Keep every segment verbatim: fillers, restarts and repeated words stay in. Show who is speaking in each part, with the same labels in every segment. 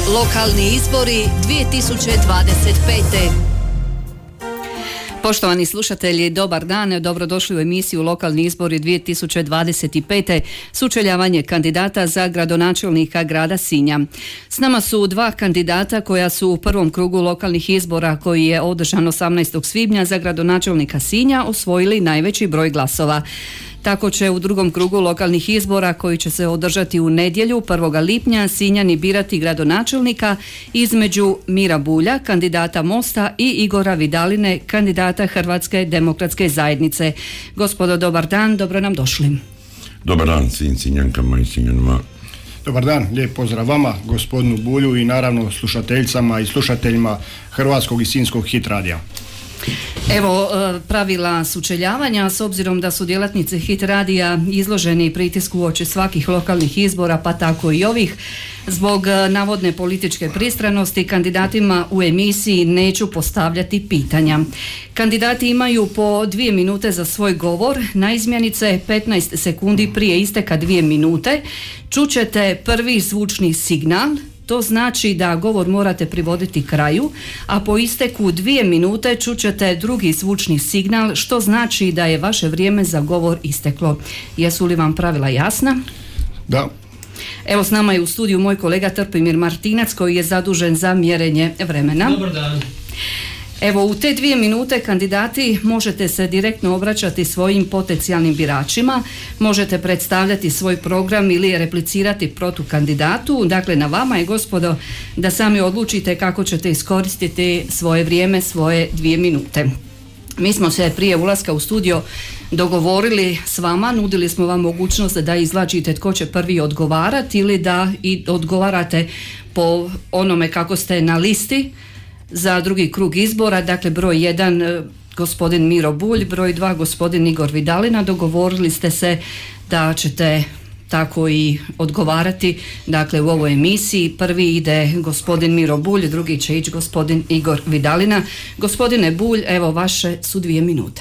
Speaker 1: Lokalni izbori dvije tisuće dvadeset pete. Poštovani slušatelji, dobar dan, dobrodošli u emisiju Lokalni izbori dvije tisuće dvadeset pete. Sučeljavanje kandidata za gradonačelnika grada Sinja. S nama su dva kandidata koja su u prvom krugu lokalnih izbora koji je održan osamnaestog svibnja za gradonačelnika Sinja osvojili najveći broj glasova. Tako će u drugom krugu lokalnih izbora koji će se održati u nedjelju prvog lipnja Sinjani birati gradonačelnika između Mira Bulja, kandidata Mosta, i Igora Vidaline, kandidata Hrvatske demokratske zajednice. Gospodo, dobar dan, dobro nam došli.
Speaker 2: Dobar dan svim Sinjankama i Sinjanima.
Speaker 3: Dobar dan, lijep pozdrav vama, gospodinu Bulju i naravno slušateljicama i slušateljima Hrvatskog i Sinjskog hit radija.
Speaker 1: Evo pravila sučeljavanja, s obzirom da su djelatnici hit radija izloženi pritisku uoči svakih lokalnih izbora, pa tako i ovih, zbog navodne političke pristranosti kandidatima u emisiji neću postavljati pitanja. Kandidati imaju po dvije minute za svoj govor, naizmjenice petnaest sekundi prije isteka dvije minute čućete prvi zvučni signal. To znači da govor morate privoditi kraju, a po isteku dvije minute čućete drugi zvučni signal, što znači da je vaše vrijeme za govor isteklo. Jesu li vam pravila jasna?
Speaker 3: Da.
Speaker 1: Evo, s nama je u studiju moj kolega Trpimir Martinac koji je zadužen za mjerenje vremena.
Speaker 4: Dobar dan.
Speaker 1: Evo, u te dvije minute kandidati možete se direktno obraćati svojim potencijalnim biračima, možete predstavljati svoj program ili replicirati protukandidatu. Dakle, na vama je, gospodo, da sami odlučite kako ćete iskoristiti svoje vrijeme, svoje dvije minute. Mi smo se prije ulaska u studio dogovorili s vama, nudili smo vam mogućnost da izvlačite tko će prvi odgovarati ili da i odgovarate po onome kako ste na listi za drugi krug izbora. Dakle, broj jedan gospodin Miro Bulj, broj dva gospodin Igor Vidalina. Dogovorili ste se da ćete tako i odgovarati, dakle, u ovoj emisiji. Prvi ide gospodin Miro Bulj, drugi će ići gospodin Igor Vidalina. Gospodine Bulj, evo, vaše su dvije minute.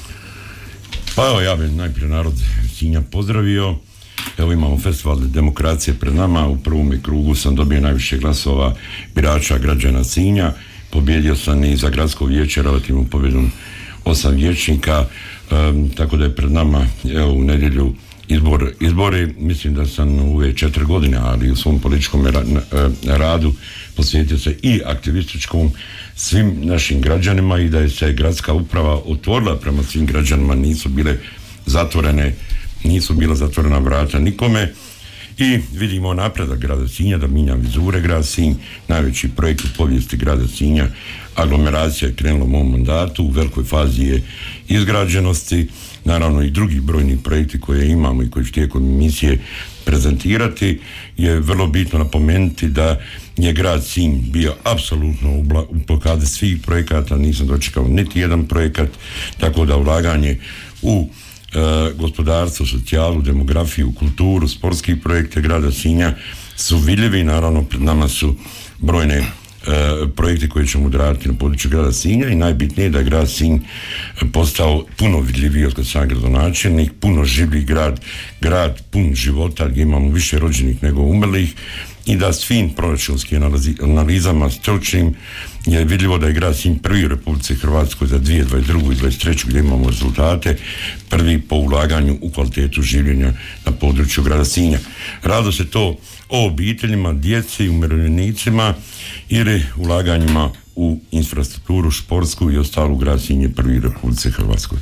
Speaker 2: Pa evo, ja bih najprije narod Sinja pozdravio. Evo, imamo festival demokracije pred nama. U prvom krugu sam dobio najviše glasova birača građana Sinja. Pobjedio sam i za gradsko vijeće relativnom pobjedom osam vijećnika, um, tako da je pred nama, evo, u nedjelju izbor, izbori. Mislim da sam u ove četiri godine, ali u svom političkom ra, radu posvetio se i aktivističkom svim našim građanima i da je se gradska uprava otvorila prema svim građanima, nisu bile zatvorene, nisu bila zatvorena vrata nikome. I vidimo napredak grada Sinja, da minja vizure grada Sinj, najveći projekt u povijesti grada Sinja. Aglomeracija je krenula u mom mandatu, u velikoj fazi je izgrađenosti, naravno i drugi brojni projekti koje imamo i koji ću tijekom emisije prezentirati. Je vrlo bitno napomenuti da je grad Sinj bio apsolutno u blokadi svih projekata, nisam dočekao niti jedan projekat, tako da ulaganje u E, gospodarstvo, socijalu, demografiju, kulturu, sportski projekte grada Sinja su vidljivi. Naravno, pred nama su brojne e, projekte koje ćemo odraditi na području grada Sinja i najbitnije je da je grad Sinj postao puno vidljiviji od kad sam gradonačelnik, puno življi grad, grad pun života gdje imamo više rođenih nego umrlih i da svim proračunskim analizama stručnim je vidljivo da je grad Sinj prvi u Republici Hrvatskoj za dvije tisuće dvadeset drugu i dvadeset treću gdje imamo rezultate, prvi po ulaganju u kvalitetu življenja na području grada Sinja. Rado se to o obiteljima, djeci, umirovljenicima ili ulaganjima u infrastrukturu športsku i ostalu. Grad Sinj je prvi u Republici Hrvatskoj.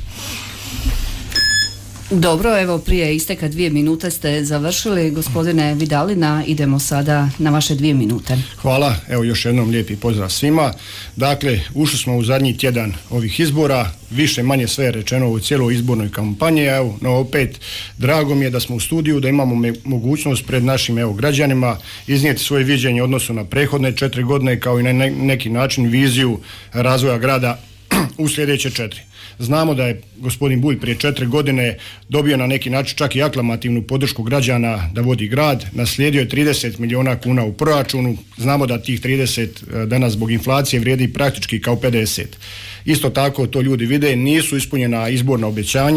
Speaker 1: Dobro, evo, prije isteka dvije minute ste završili. Gospodine Vidalina, idemo sada na vaše dvije minute.
Speaker 3: Hvala, evo još jednom lijepi pozdrav svima. Dakle, ušli smo u zadnji tjedan ovih izbora, više manje sve je rečeno u cijeloj izbornoj kampanji, evo, no opet drago mi je da smo u studiju, da imamo me, mogućnost pred našim, evo, građanima iznijeti svoje viđenje odnosu na prethodne četiri godine kao i na ne, neki način viziju razvoja grada u sljedeće četiri. Znamo da je gospodin Bulj prije četiri godine dobio na neki način čak i aklamativnu podršku građana da vodi grad, naslijedio je trideset milijuna kuna u proračunu, znamo da tih trideset danas zbog inflacije vrijedi praktički kao pedeset. Isto tako to ljudi vide, nisu ispunjena izborna obećanja,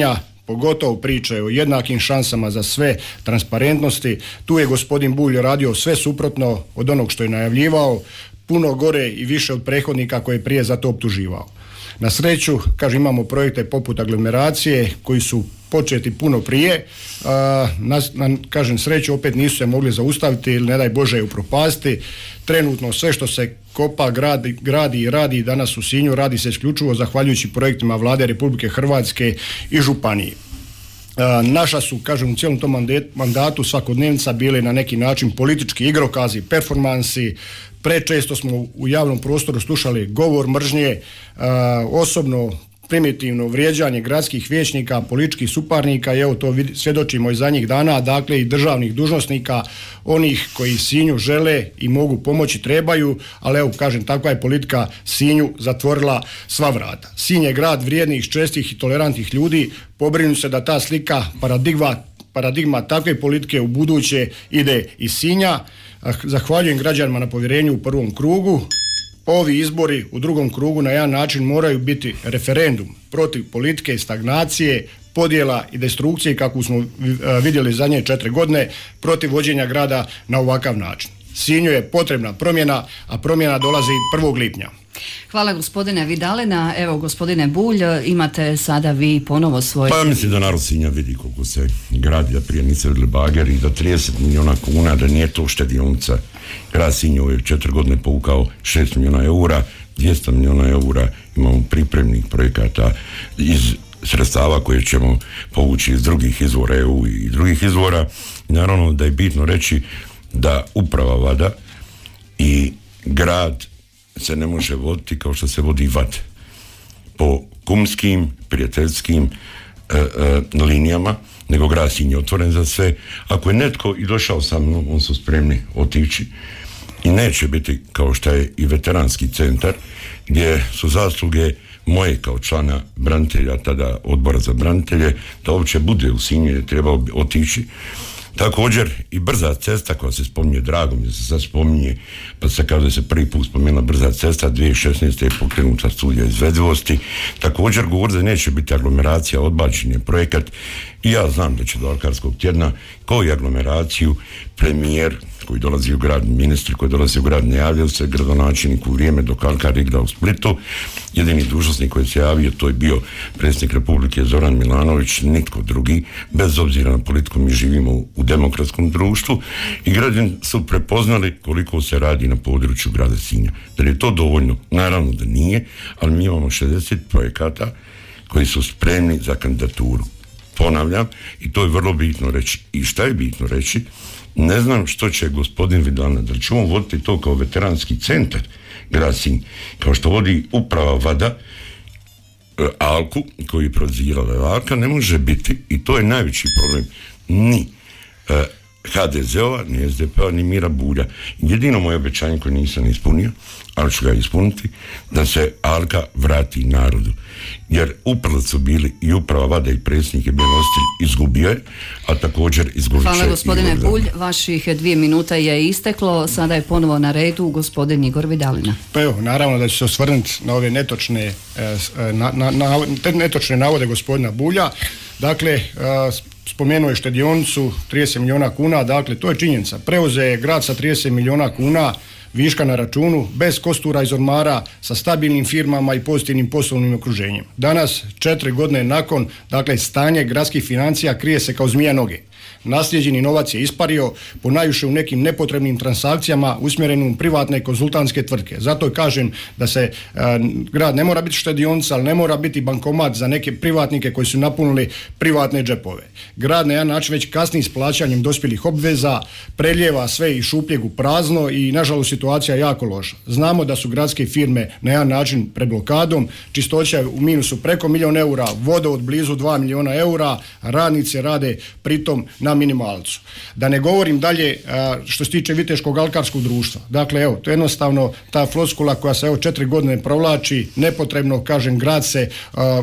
Speaker 3: pogotovo priče o jednakim šansama za sve, transparentnosti. Tu je gospodin Bulj radio sve suprotno od onog što je najavljivao, puno gore i više od prethodnika koje je prije za to optuživao. Na sreću, kažem, imamo projekte poput aglomeracije koji su početi puno prije, a, na, na, kažem, sreću opet nisu se mogli zaustaviti ili ne daj Bože upropasti. Trenutno sve što se kopa, gradi, gradi i radi danas u Sinju radi se isključivo zahvaljujući projektima Vlade Republike Hrvatske i županije. A, naša su, kažem, u cijelom tom mandatu svakodnevnica bili na neki način politički igrokazi, performansi. Prečesto smo u javnom prostoru slušali govor mržnje, a, osobno primitivno vrijeđanje gradskih vijećnika, političkih suparnika, i evo to vid, svjedočimo i zadnjih dana, dakle i državnih dužnosnika, onih koji Sinju žele i mogu pomoći, trebaju, ali evo kažem, takva je politika Sinju zatvorila sva vrata. Sinj je grad vrijednih, čestih i tolerantnih ljudi, pobrinu se da ta slika, paradigma, paradigma takve politike u buduće ide iz Sinja. Zahvaljujem građanima na povjerenju u prvom krugu. Ovi izbori u drugom krugu na jedan način moraju biti referendum protiv politike i stagnacije, podjela i destrukcije kakvu smo vidjeli zadnje četiri godine, protiv vođenja grada na ovakav način. Sinju je potrebna promjena, a promjena dolazi prvog lipnja.
Speaker 1: Hvala gospodine Vidalina. Evo gospodine Bulj, imate sada vi ponovo svoj...
Speaker 2: Pa ja mislim da narod Sinja vidi koliko se gradi, da prije niste vidjeli bager i da trideset milijuna kuna, da nije to štedionica. Grad Sinj je četiri godine povukao šest milijuna eura, dvjesto milijuna eura imamo pripremnih projekata iz sredstava koje ćemo povući iz drugih izvora E U i drugih izvora. I naravno da je bitno reći da uprava Vada i grad se ne može voditi kao što se vodi Vad, po kumskim, prijateljskim e, e, linijama, nego grad Sinj je otvoren za sve. Ako je netko i došao sa mnom, on su spremni otići i neće biti kao što je i veteranski centar, gdje su zasluge moje kao člana branitelja, tada odbora za branitelje, da uopće bude u Sinju, je trebao otići. Također i brza cesta koja se spominje, drago mi se sad spominje, pa se kaže da se prvi put spomenula brza cesta, dvije tisuće šesnaeste je pokrenuta studija izvedivosti. Također govori da neće biti aglomeracija, odbačen je projekat i ja znam da će do Alkarskog tjedna kao i aglomeraciju premijer koji dolazi u grad, ministri koji dolazi u grad, ne javljaju se, gradonačelnik u vrijeme dok Alkar igra u Splitu. Jedini dužnosnik koji se javio, to je bio predsjednik Republike Zoran Milanović, nitko drugi, bez obzira na politiku, mi živimo u demokratskom društvu i građani su prepoznali koliko se radi na području grada Sinja. Da je to dovoljno? Naravno da nije, ali mi imamo šezdeset projekata koji su spremni za kandidaturu. Ponavljam, i to je vrlo bitno reći. I šta je bitno reći? Ne znam što će gospodin Vidalina, da će on voditi to kao veteranski centar grad Sinj, kao što vodi uprava Vada, Alku, koju je prozirala Alka, ne može biti, i to je najveći problem, ni eh, ha de ze-ova, ni es de pe-a, ni Mira Bulja. Jedino moje obećanje koje nisam ispunio, ali ću ga ispuniti, da se Alka vrati narodu. Jer upravo su bili i uprava Vada i predsjednik je bio nositelj, izgubio je, a također izgubit će.
Speaker 1: Hvala gospodine Bulj, vaših dvije minuta je isteklo, sada je ponovo na redu gospodin Igor Vidalina.
Speaker 3: Pa evo, naravno da ću se osvrnuti na ove netočne, na, na, na, netočne navode gospodina Bulja. Dakle, spomenuo je štedionicu trideset milijuna kuna, dakle to je činjenica. Preuzeo je grad sa trideset milijuna kuna viška na računu, bez kostura iz ormara, sa stabilnim firmama i pozitivnim poslovnim okruženjem. Danas, četiri godine nakon, dakle, stanje gradskih financija krije se kao zmija noge. Naslijeđeni novac je ispario, ponajviše u nekim nepotrebnim transakcijama usmjerenim u privatne konzultantske tvrtke. Zato kažem da se e, grad ne mora biti štedionica, ali ne mora biti bankomat za neke privatnike koji su napunili privatne džepove. Grad na jedan način već kasni s plaćanjem dospjelih obveza, preljeva sve iz šupljeg u prazno i nažalost situacija je jako loša. Znamo da su gradske firme na jedan način pred blokadom, čistoća u minusu preko milijun eura, vodovod blizu dva milijuna eura, radnici rade pritom na minimalcu. Da ne govorim dalje što se tiče Viteškog alkarskog društva. Dakle, evo, to je jednostavno ta floskula koja se evo četiri godine provlači, nepotrebno, kažem, grad se, a,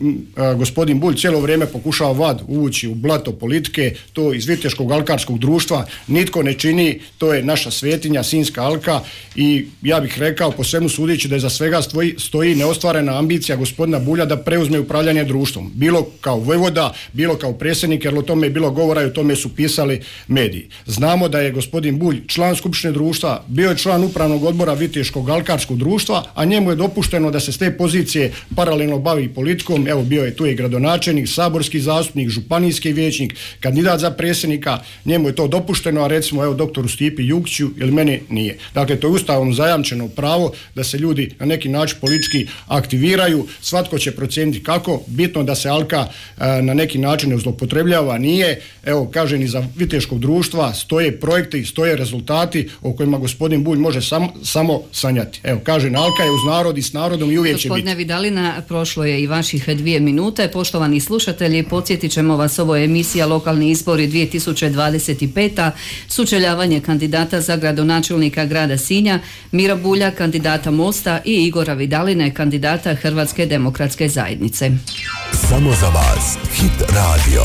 Speaker 3: a, gospodin Bulj cijelo vrijeme pokušava vad uvući u blato politike, to iz Viteškog alkarskog društva nitko ne čini, to je naša svetinja, Sinjska alka, i ja bih rekao, po svemu sudeći, da je za svega stoji, stoji neostvarena ambicija gospodina Bulja da preuzme upravljanje društvom. Bilo kao vojvoda, bilo kao predsjednik, jer o tome je bilo govora i o tome su pisali mediji. Znamo da je gospodin Bulj član skupštine društva, bio je član upravnog odbora Viteškog alkarskog društva, a njemu je dopušteno da se s te pozicije paralelno bavi politikom. Evo, bio je tu i gradonačelnik, saborski zastupnik, županijski vijećnik, kandidat za predsjednika, njemu je to dopušteno, a recimo evo doktoru Stipi Jukiću ili meni nije. Dakle, to je ustavom zajamčeno pravo da se ljudi na neki način politički aktiviraju, svatko će procijeniti kako, bitno da se alka e, na neki način ne zloupotrebljava, nije. Evo, kažem, iza Viteškog društva stoje projekti, stoje rezultati o kojima gospodin Bulj može sam, samo sanjati. Evo, kažem, alka je uz narod i s narodom i uvijek će biti.
Speaker 1: Gospodine Vidalina, prošlo je i vaših dvije minute. Poštovani slušatelji, podsjetit ćemo vas, ovo je emisija Lokalni izbori dvije tisuće dvadeset pet. Sučeljavanje kandidata za gradonačelnika grada Sinja, Mira Bulja, kandidata Mosta, i Igora Vidaline, kandidata Hrvatske demokratske zajednice.
Speaker 4: Samo za vas, Hit radio.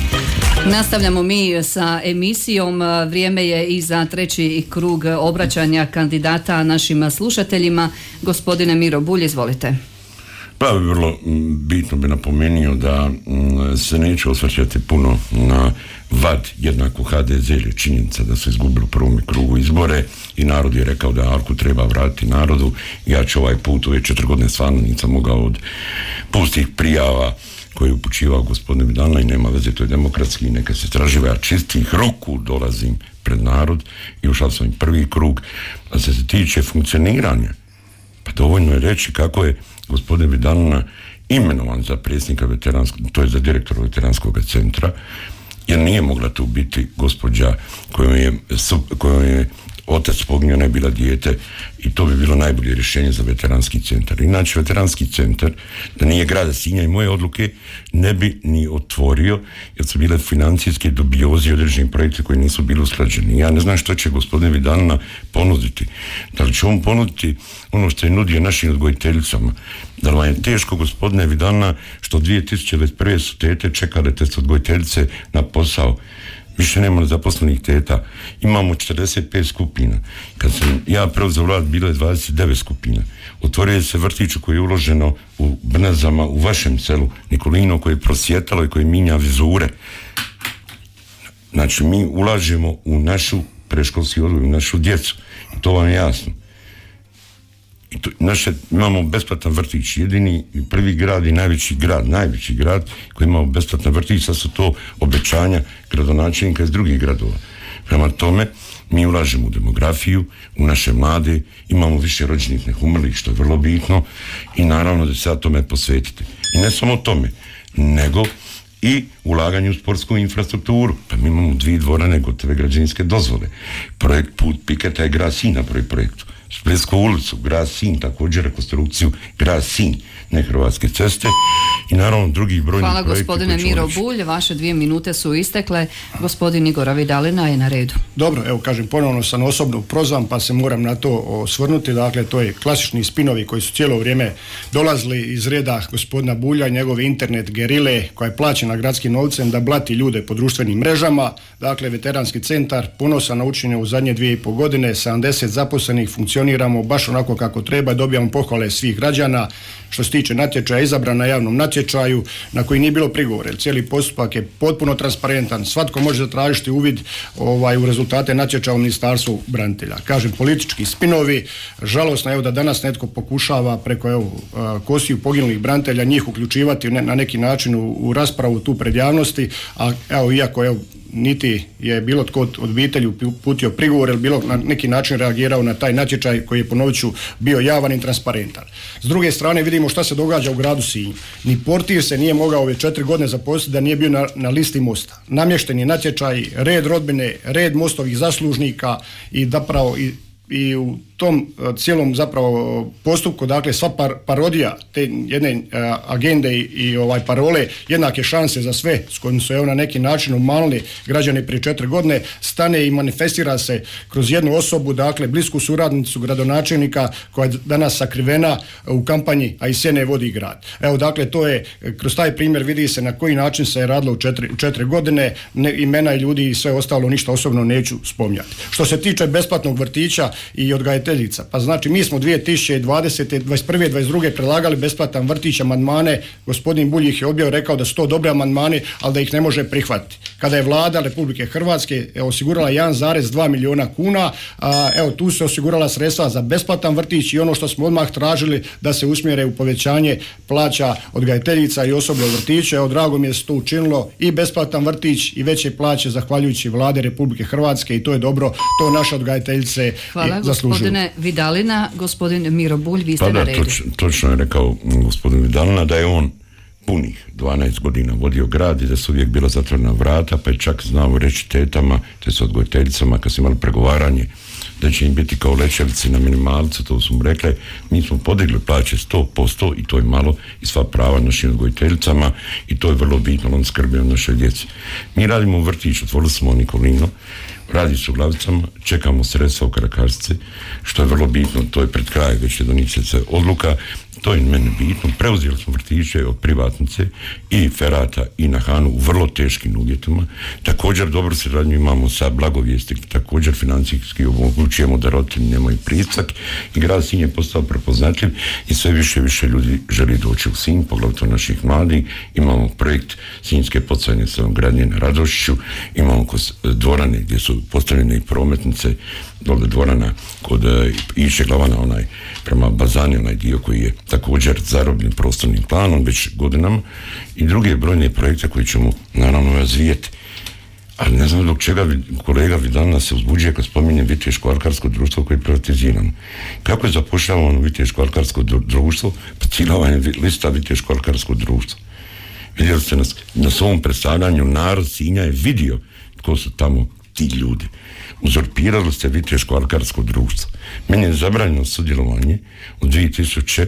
Speaker 1: Nastavljamo mi sa emisijom. Vrijeme je i za treći krug obraćanja kandidata našim slušateljima. Gospodine Miro Bulj, izvolite.
Speaker 2: Pa vrlo bitno bi napomenuo da se neće osvrćati puno na vad jednako ha de ze, ili činjenica da su izgubili u prvom krugu izbore i narod je rekao da alku treba vratiti narodu. Ja ću ovaj put, ove četiri godine stvarno nisam mogao od pustih prijava koji je upućivao gospodin Vidalina, i nema veze, to je demokratski, neka se traživa, ja čistih ruku dolazim pred narod i ušao sam i prvi krug. A se se tiče funkcioniranja, pa dovoljno je reći kako je gospodin Vidalina imenovan za predsjednika veteranskog, to je za direktora veteranskog centra, jer nije mogla tu biti gospođa kojom je, kojom je otac poginio, ne bila dijete, i to bi bilo najbolje rješenje za veteranski centar. Inače, veteranski centar, da nije grada Sinja i moje odluke, ne bi ni otvorio, jer su bile financijske dubioze i određeni projekti koji nisu bili usklađeni. Ja ne znam što će gospodin Vidalina ponuditi. Da li će on ponuditi ono što je nudio našim odgojiteljicama? Da li vam je teško, gospodine Vidalina, što dvije tisuće dvadeset prve su tete čekale te odgojiteljice na posao? Više nema zaposlenih teta. Imamo četrdeset pet skupina. Kad sam ja preuzeo vlast, bilo je dvadeset devet skupina. Otvorio se vrtić koji je uloženo u Brnazama, u vašem selu, Nikolino, koje je prosjetalo i koje minja vizure. Znači, mi ulažemo u našu predškolski odgoj, u našu djecu. I to vam je jasno. I to, naše, imamo besplatan vrtić, jedini prvi grad i najveći grad, najveći grad koji imamo besplatan vrtić, sad su to obećanja gradonačelnika iz drugih gradova. Prema tome, mi ulažemo u demografiju, u naše mlade, imamo više rođenih nego umrlih, što je vrlo bitno, i naravno da se sad tome posvetite. I ne samo tome, nego i ulaganje u sportsku infrastrukturu. Pa mi imamo dvije dvorane, gotove građevinske dozvole. Projekt Put Piketa je grad Sinj na prvi projektu. Splitsku ulicu, grad Sinj, također rekonstrukciju, grad Sinj, ne Hrvatske ceste, i naravno drugi brojni
Speaker 1: Hvala
Speaker 2: projekti.
Speaker 1: Hvala gospodine Miro Bulj, vaše dvije minute su istekle. Gospodin Igor Vidalina je na redu.
Speaker 3: Dobro, evo kažem, ponovno sam osobno prozvan, pa se moram na to osvrnuti. Dakle, to je klasični spinovi koji su cijelo vrijeme dolazili iz reda gospodina Bulja i njegove internet gerile koja je plaćena gradskim novcem da blati ljude po društvenim mrežama. Dakle, veteranski centar ponosan na učenje u zadnje dvije i po godine, sedamdeset zaposlenih, funkcioniramo baš onako kako treba, dobijamo pohvale svih građana. Što se tiče natječaja, izabran na javnom natječaju na koji nije bilo prigovora, jer cijeli postupak je potpuno transparentan, svatko može zatražiti uvid ovaj, u rezultate natječaja u Ministarstvu branitelja. Kažem, politički spinovi, žalosno je da danas netko pokušava preko evo, kosiju poginulih branitelja njih uključivati na neki način u, u raspravu tu pred javnosti, a evo, iako evo, niti je bilo tko od obitelji uputio prigovor, ili bilo na neki način reagirao na taj natječaj koji je, ponovit ću, bio javan i transparentan. S druge strane vidimo šta se događa u gradu Sinju. Ni portir se nije mogao ove četiri godine zaposliti da nije bio na, na listi mosta. Namješten je natječaj, red rodbine, red mostovih zaslužnika i zapravo i i u tom cijelom zapravo postupku, dakle sva par, parodija te jedne a, agende i, i ovaj parole jednake šanse za sve s kojim su evo na neki način umanuli građani prije četiri godine, stane i manifestira se kroz jednu osobu, dakle blisku suradnicu gradonačelnika koja je danas sakrivena u kampanji, a iz sjene vodi grad. Evo dakle to je, kroz taj primjer vidi se na koji način se je radilo u četiri, u četiri godine, ne, imena i ljudi i sve ostalo ništa osobno neću spominjati. Što se tiče besplatnog vrtića i odgajateljica, pa znači mi smo dvije tisuće dvadesete, dvadeset prve, dvadeset druge predlagali besplatan vrtić, amandmane, gospodin Bulj ih je objavio, rekao da su to dobre amandmani, ali da ih ne može prihvatiti. Kada je vlada Republike Hrvatske osigurala jedan zarez dva milijuna kuna, a, evo tu se osigurala sredstva za besplatan vrtić i ono što smo odmah tražili da se usmjere u povećanje plaća odgajateljica i osoblja u vrtiću. Evo drago mi je se to učinilo, i besplatan vrtić i veće plaće zahvaljujući vlade Republike Hrvatske, i to je dobro, to naše odgajateljice
Speaker 1: Hvala,
Speaker 3: zaslužuju.
Speaker 1: Gospodine Vidalina, gospodin Miro Bulj, vi ste
Speaker 2: pa
Speaker 1: na
Speaker 2: da,
Speaker 1: redu.
Speaker 2: Toč, točno je rekao gospodin Vidalina da je on punih dvanaest godina vodio grad i da su uvijek bila zatvorena vrata, pa je čak znao reći tetama, te s odgojiteljicama kad su imali pregovaranje da će im biti kao Lečevici na minimalcu, to su mu rekle, mi smo podigli plaće sto posto i to je malo, i sva prava našim odgojiteljicama, i to je vrlo bitno, on skrbi o našoj djeci. Mi radimo u vrtiću, otvorili smo Nikolino, radi se u Glavicama, čekamo sredstva u Karakarsici, što je vrlo bitno, to je pred kraj, već će donijeti se odluka, to je meni bitno. Preuzeli smo vrtiće od privatnice i Ferata i Nahanu u vrlo teškim uvjetima. Također dobro suradnju imamo sa Blagovijesti, također financijski omogućujemo da roditelji nemaju pritisak, i grad Sinj je postao prepoznatljiv i sve više i više ljudi želi doći u Sinj, poglavito naših mladih. Imamo projekt Sinjske podstajne stanogradnje na Radošiću, imamo kod dvorane gdje su postavljene i prometnice, dole dvorana kod uh, Iše Glavana, onaj prema Bazani, onaj dio koji je također zarobljen prostornim planom već godinama, i druge brojne projekte koji ćemo naravno razvijeti. Ali ne znam dok čega kolega Vidalina se uzbuđuje kad spominje Viteško-alkarsko društvo koje je privatizirano. Kako je zapošljavano Viteško-alkarsko društvo? Pa cijela ova lista Viteško-alkarsko društvo. Vidjeli ste nas na svom predstavljanju, narod Sinja je vidio tko su tamo ti ljudi. Uzurpirali ste Viteško-alkarsko društvo. Meni je zabranjeno sudjelovanje u dvije tisuće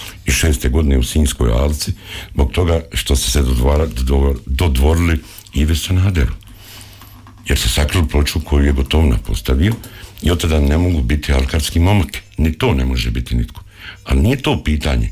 Speaker 2: šeste godine u Sinjskoj alci zbog toga što ste se dodvorili Ivi Sanaderu. Jer se sakrili ploču koju je Gotovina postavio i od tada ne mogu biti alkarski momak. Ni to ne može biti nitko. Ali nije to pitanje.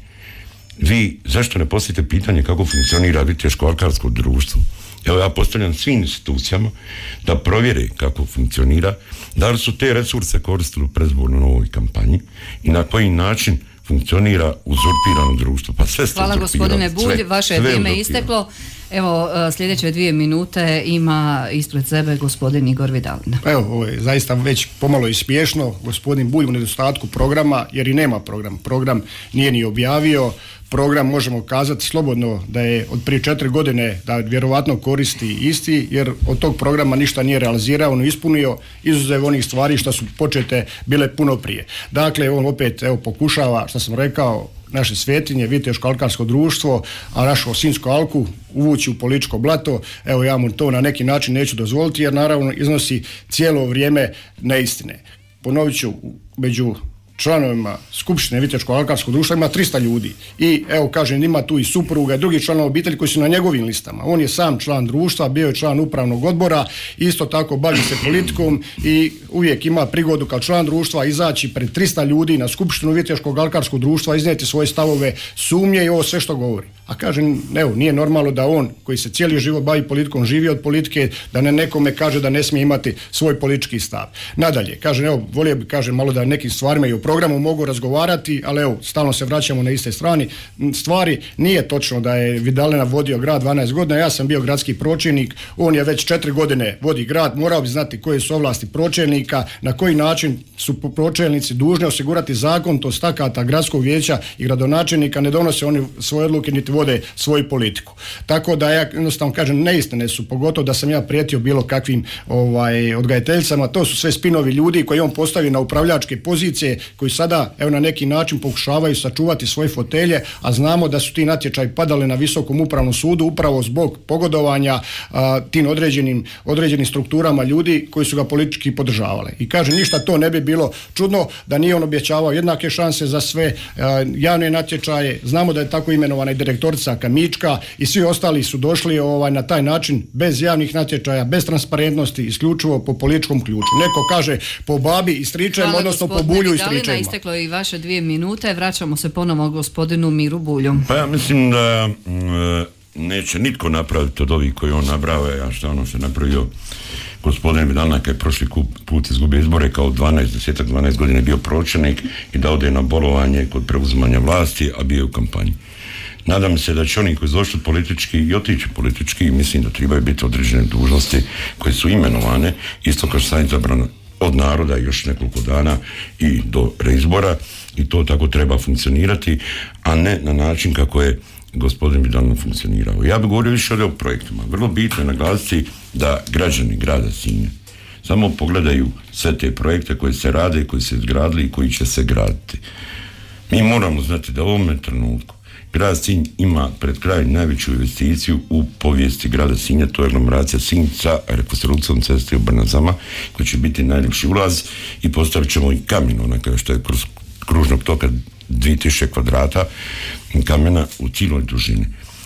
Speaker 2: Vi zašto ne postavite pitanje kako funkcionira Viteško-alkarsko društvo? Evo ja postavljam svim institucijama da provjere kako funkcionira, da li su te resurse koristili u predizbornoj novoj kampanji i na koji način funkcionira uzurpirano društvo. Pa sve ste
Speaker 1: Hvala gospodine Bulj, sve, vaše je vrijeme isteklo. Evo, sljedeće dvije minute ima ispred sebe gospodin Igor Vidalina.
Speaker 3: Evo, ovo je zaista već pomalo i smiješno. Gospodin Bulj u nedostatku programa, jer i nema program. Program nije ni objavio. Program možemo kazati slobodno da je od prije četiri godine da vjerovatno koristi isti, jer od tog programa ništa nije realizirao, no ispunio, izuzev onih stvari što su počete bile puno prije. Dakle, on opet evo pokušava, što sam rekao, naše Svetinje, Viteško-alkarsko društvo, a našu Sinjsku alku uvući u političko blato. Evo ja mu to na neki način neću dozvoliti, jer naravno iznosi cijelo vrijeme neistine. Ponovit ću, među članovima Skupštine Viteško-alkarskog društva ima trista ljudi i evo kažem ima tu i supruga i drugih članova obitelji koji su na njegovim listama. On je sam član društva, bio je član upravnog odbora, isto tako bavi se politikom i uvijek ima prigodu kao član društva izaći pred trista ljudi na Skupštinu Viteško-alkarskog društva, iznijeti svoje stavove, sumnje i ovo sve što govori. A kažem, evo, nije normalno da on koji se cijeli život bavi politikom, živi od politike, da ne nekome kaže da ne smije imati svoj politički stav. Nadalje, kažem, evo, volio bi, kažem, malo da nekim stvarima i o programu mogu razgovarati, ali evo, stalno se vraćamo na iste strani. Stvari, nije točno da je Vidalina vodio grad dvanaest godina, ja sam bio gradski pročelnik, on je već četiri godine vodi grad, morao bi znati koje su ovlasti pročelnika, na koji način su pročelnici dužni osigurati zakonitost akata gradskog vijeća i gradonačelnika, ne donose oni svoje odluke niti vode svoju politiku. Tako da ja jednostavno kažem, neistine su, pogotovo da sam ja prijetio bilo kakvim ovaj, odgajateljicama, to su sve spinovi ljudi koji on postavi na upravljačke pozicije, koji sada evo na neki način pokušavaju sačuvati svoje fotelje, a znamo da su ti natječaji padali na Visokom upravnom sudu upravo zbog pogodovanja a, tim određenim, određenim strukturama ljudi koji su ga politički podržavali. I kaže, ništa to ne bi bilo čudno da nije on objećavao jednake šanse za sve a, javne natječaje. Znamo da je tako imenovana i direktorica Kamička i svi ostali su došli ovaj, na taj način bez javnih natječaja, bez transparentnosti, isključivo po političkom ključu. Neko kaže po babi i stričevima, odnosno po Bulju i stričevima.
Speaker 1: Isteklo i vaše dvije minute, vraćamo se ponovo gospodinu Miru Bulju.
Speaker 2: Pa ja mislim da e, neće nitko napraviti od ovih koji on nabrave, a što ono se napravio gospodin Vidalna kad je prošli put izgubio izbore kao dvanaest, deset, dvanaest godina bio pročelnik i da ode na bolovanje kod preuzimanja vlasti, a bio je u kampanji. Nadam se da će oni koji su došli politički i otići politički i mislim da trebaju biti određene dužnosti koje su imenovane, isto kao što sam izabran od naroda još nekoliko dana i do reizbora i to tako treba funkcionirati, a ne na način kako je gospodin Vidalno funkcionirao. Ja bih govorio više o projektima. Vrlo bitno je naglasiti da građani grada Sinja samo pogledaju sve te projekte koji se rade, koji se izgradili i koji će se graditi. Mi moramo znati da u ovome trenutku grad Sinj ima pred krajem najveću investiciju u povijesti grada Sinja, to je aglomeracija Sinj sa rekonstrukcijom ceste u Brnazama, koji će biti najljepši ulaz i postavit ćemo i kamen, onaka što je kroz kružnog toka dvije tisuće kvadrata kamena u cijeloj dužini.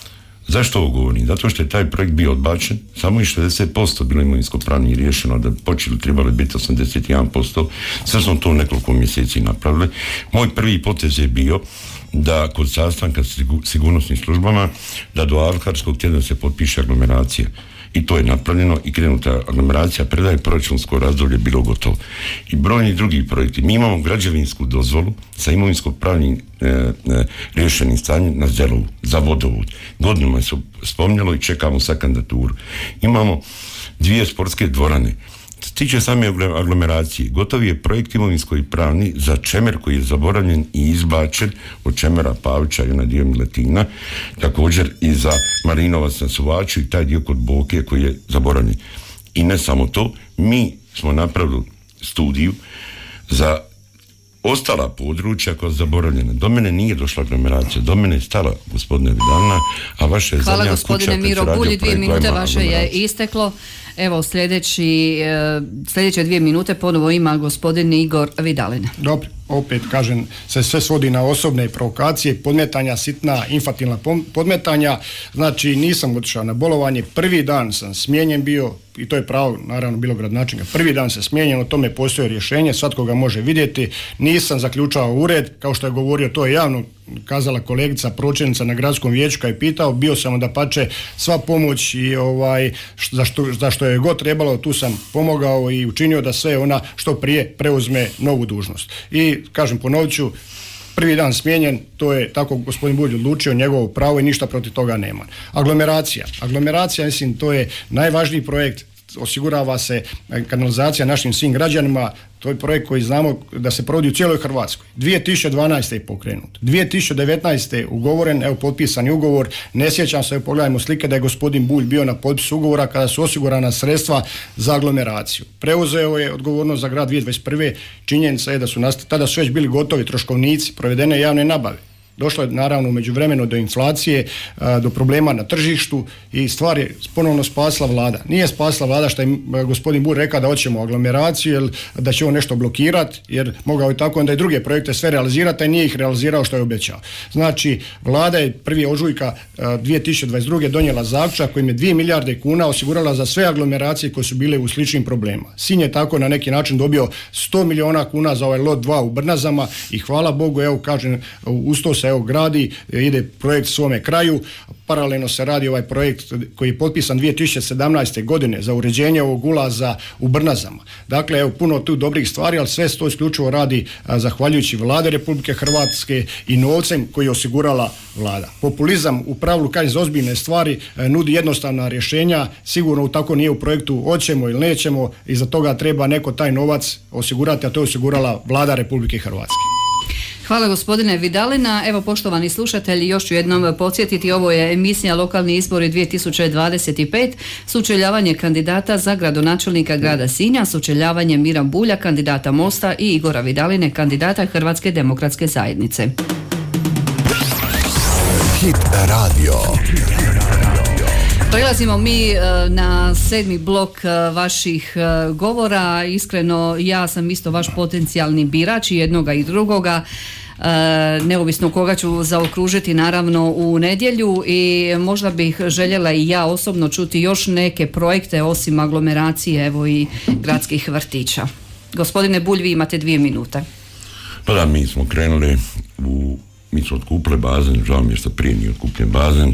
Speaker 2: Zašto ovo govorim? Zato što je taj projekt bio odbačen, samo i šezdeset posto bilo imovinsko-pravni riješeno, da počeli trebali biti osamdeset jedan posto, sve smo to nekoliko mjeseci napravili. Moj prvi potez je bio da kod sastanka s sigurnosnim službama da do Alkarskog tjedna se potpiše aglomeracija. I to je napravljeno i krenuta aglomeracija, predaje proračunsko razdoblje bilo gotovo. I brojni drugi projekti. Mi imamo građevinsku dozvolu sa imovinsko-pravnim e, e, rješenim stanjem na Zelovu za vodovod. Godinama se spominjalo i čekamo sa kandidaturu. Imamo dvije sportske dvorane. Tiče same aglomeracije, gotovi je projekt imovinsko i pravni za Čemer koji je zaboravljen i izbačen od Čemera Pavića i onaj dio Miletina, također i za Marinovac na Suvaču i taj dio kod Boke koji je zaboravljen. I ne samo to, mi smo napravili studiju za ostala područja koja je zaboravljena. Do mene nije došla aglomeracija, do mene je stala gospodine Vidalna, a vaša je zadnja kuća.
Speaker 1: Hvala gospodine Miro Bulj, dvije minute vaše je isteklo. Evo sljedeći, sljedeće dvije minute ponovo ima gospodin Igor Vidalin.
Speaker 3: Dobro, opet kažem, se sve svodi na osobne provokacije, podmetanja, sitna, infantilna podmetanja. Znači nisam otišao na bolovanje, prvi dan sam smijenjen bio, i to je pravo naravno bilo gradonačelnika, prvi dan sam smijenjen, o tome postoji rješenje, svatko ga može vidjeti. Nisam zaključao ured, kao što je govorio, to je javno kazala kolegica pročelnica na gradskom vijeću kad je pitao, bio sam da pače sva pomoć i ovaj, za, što, za što je god trebalo, tu sam pomogao i učinio da sve ona što prije preuzme novu dužnost. I kažem, ponovit ću, prvi dan smijenjen, to je tako gospodin Bulj odlučio, njegovo pravo i ništa protiv toga nema. Aglomeracija. Aglomeracija, mislim, to je najvažniji projekt, osigurava se kanalizacija našim svim građanima, to je projekt koji znamo da se provodi u cijeloj Hrvatskoj. dvije tisuće dvanaeste je pokrenut. dvije tisuće devetnaeste ugovoren, evo potpisani ugovor, ne sjećam se, pogledajmo slike da je gospodin Bulj bio na potpisu ugovora kada su osigurana sredstva za aglomeraciju. Preuzeo je odgovornost za grad dvije tisuće dvadeset prve. Činjenica je da su nast- tada su već bili gotovi troškovnici, provedene javne nabave. Došlo je naravno u međuvremenu do inflacije, do problema na tržištu i stvar je ponovno spasila vlada. Nije spasila vlada što je gospodin Bulj rekao da hoćemo aglomeraciju, jer da će on nešto blokirati, jer mogao je tako onda i druge projekte sve realizirati, a nije ih realizirao što je obećao. Znači, vlada je prvi ožujka dvije tisuće dvadeset druge donijela zaključak kojim je dvije milijarde kuna osigurala za sve aglomeracije koje su bile u sličnim problemima. Sinj je tako na neki način dobio sto milijuna kuna za ovaj lot dva u Brnazama i hvala Bogu, evo kažem, uz to se evo gradi, ide projekt svome kraju, paralelno se radi ovaj projekt koji je potpisan dvije tisuće sedamnaeste godine za uređenje ovog ulaza u Brnazama. Dakle, evo puno tu dobrih stvari, ali sve to isključivo radi a, zahvaljujući Vlade Republike Hrvatske i novcem koji je osigurala Vlada. Populizam u pravilu kaže za ozbiljne stvari a, nudi jednostavna rješenja, sigurno tako nije u projektu hoćemo ili nećemo, iza toga treba neko taj novac osigurati, a to je osigurala Vlada Republike Hrvatske.
Speaker 1: Hvala gospodine Vidalina. Evo poštovani slušatelji, još ću jednom podsjetiti, ovo je emisija Lokalni izbori dvije tisuće dvadeset pet, sučeljavanje kandidata za gradonačelnika grada Sinja, sučeljavanje Mira Bulja, kandidata Mosta i Igora Vidaline, kandidata Hrvatske demokratske zajednice.
Speaker 4: Hit radio.
Speaker 1: Prelazimo mi na sedmi blok vaših govora. Iskreno, ja sam isto vaš potencijalni birač i jednoga i drugoga. Neovisno koga ću zaokružiti naravno u nedjelju, i možda bih željela i ja osobno čuti još neke projekte osim aglomeracije, evo i gradskih vrtića. Gospodine Bulj, vi imate dvije minute.
Speaker 2: Pa da, mi smo krenuli u, mi smo otkupili bazen, žao mi je što prije nije otkupljen bazen,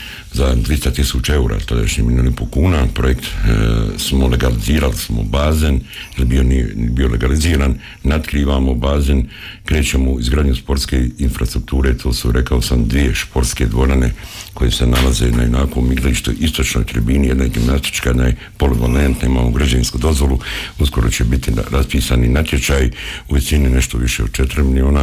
Speaker 2: za dvjesto tisuća eura, tadašnji milijun i pol kuna. Projekt e, smo legalizirali, smo bazen, jer bio, nije, bio legaliziran, natkrivamo bazen, krećemo u izgradnju sportske infrastrukture, to su, rekao sam, dvije športske dvorane koje se nalaze na jednakom igralištu, istočnoj tribini, jedna je gimnastička, jedna je polivalentna, imamo građevinsku dozvolu, uskoro će biti raspisani natječaj u visini nešto više od četiri milijuna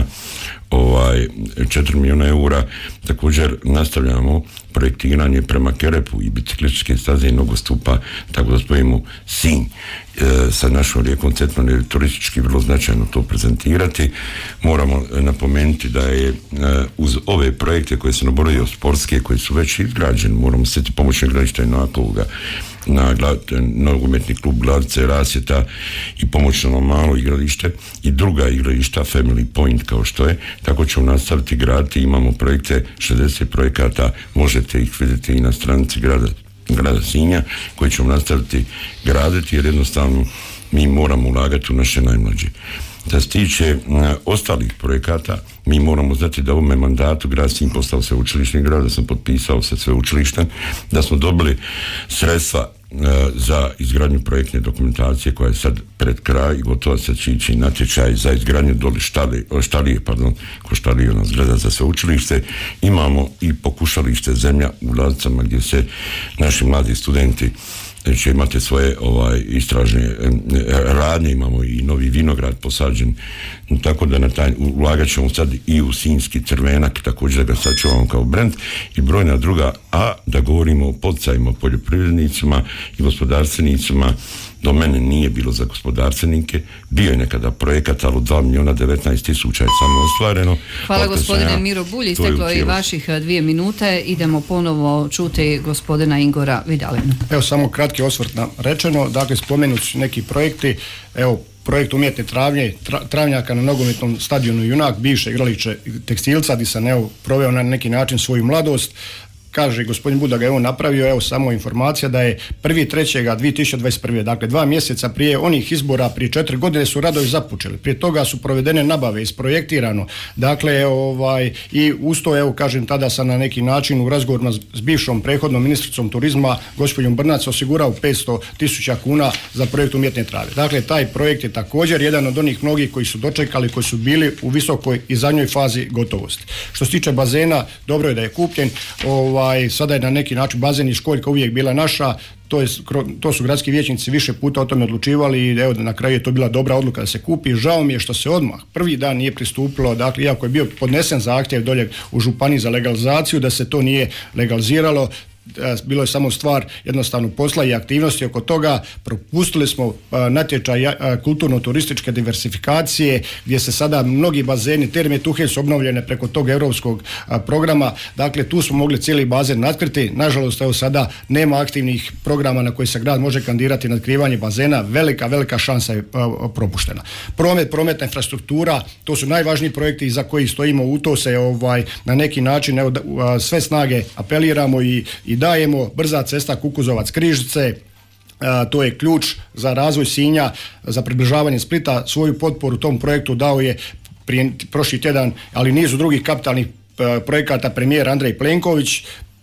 Speaker 2: ovaj, četiri milijuna eura. Također nastavljamo projektiranje prema Kerepu i biciklističke staze i nogostupa, tako da spojimo Sinj e, sa našom rijekom Cetnom, jer je turistički vrlo značajno to prezentirati. Moramo napomenuti da je e, uz ove projekte koje se nabrojio sportske, koji su već izgrađeni, moramo sjeti pomoćnog igrališta i Nakovoga, na nogometni klub Glavice, Rasvjeta i pomoćno malo igralište i druga igrališta Family Point kao što je, tako ćemo nastaviti graditi. Imamo projekte, šezdeset projekata, možete ih vidjeti i na stranici grada, grada Sinja, koji ćemo nastaviti graditi, jer jednostavno mi moramo ulagati u naše najmlađe. Da se tiče uh, ostalih projekata, mi moramo znati da u ovome mandatu grad Sinj postao sveučilišni grad, da sam potpisao sa sveučilištem, da smo dobili sredstva uh, za izgradnju projektne dokumentacije koja je sad pred kraj i gotovo se će ići natječaj za izgradnju doli štali, štalije, pardon, ko štalije nas gleda za sveučilište. Imamo i pokušalište zemlja u Ladicama gdje se naši mladi studenti će imati svoje ovaj, istražne radnje, imamo i novi vinograd posađen, tako da na taj, ulagat ćemo sad i u sinjski crvenak, također da ga sačuvamo kao brend i brojna druga, a da govorimo o poticajima poljoprivrednicima i gospodarstvenicima. Do mene nije bilo za gospodarstvenike, bio je nekada projekat, ali od dva milijuna devetnaest tisuća je samo ostvareno.
Speaker 1: Hvala gospodine ja, Miro Bulj, isteklo je i vaših dvije minute. Idemo ponovo čuti gospodina Igora Vidalina.
Speaker 3: Evo samo kratki osvrt na rečeno, dakle spomenuti su neki projekti, evo projekt umjetne travnje, tra, travnjaka na nogometnom stadionu Junak, bivše igralište tekstilca, gdje sam evo proveo na neki način svoju mladost. Kaže gospodin Bulj da ga je on napravio, evo samo informacija da je prvi trećega dvije tisuće dvadeset prve, dakle dva mjeseca prije onih izbora, prije četiri godine su radovi započeli. Prije toga su provedene nabave, isprojektirano. Dakle, ovaj, i uz to, evo kažem, tada sam na neki način u razgovorima s bivšom prethodnom ministricom turizma, gospođom Brnac, osigurao petsto tisuća kuna za projekt umjetne trave. Dakle, taj projekt je također jedan od onih mnogih koji su dočekali, koji su bili u visokoj i zadnjoj fazi gotovosti. Što se tiče bazena, dobro je da je kupljen, ovaj, sada je na neki način bazen i školjka uvijek bila naša, to, je, to su gradski vijećnici više puta o tome odlučivali i evo na kraju je to bila dobra odluka da se kupi. Žao mi je što se odmah prvi dan nije pristupilo, dakle iako je bio podnesen zahtjev dolje u županiji za legalizaciju, da se to nije legaliziralo. Bilo je samo stvar jednostavno posla i aktivnosti oko toga. Propustili smo natječaj kulturno-turističke diversifikacije gdje se sada mnogi bazeni, terme tuhe su obnovljene preko tog europskog programa, dakle tu smo mogli cijeli bazen natkriti. Nažalost evo sada nema aktivnih programa na koji se grad može kandidirati na otkrivanje bazena, velika, velika šansa je propuštena. Promet, prometna infrastruktura, to su najvažniji projekti za koji stojimo, u to se ovaj, na neki način evo, sve snage apeliramo i, i dajemo. Brza cesta Kukuzovac-Križice, a, to je ključ za razvoj Sinja, za približavanje Splita. Svoju potporu tom projektu dao je prije prošli tjedan, ali nizu drugih kapitalnih a, projekata premijer Andrej Plenković.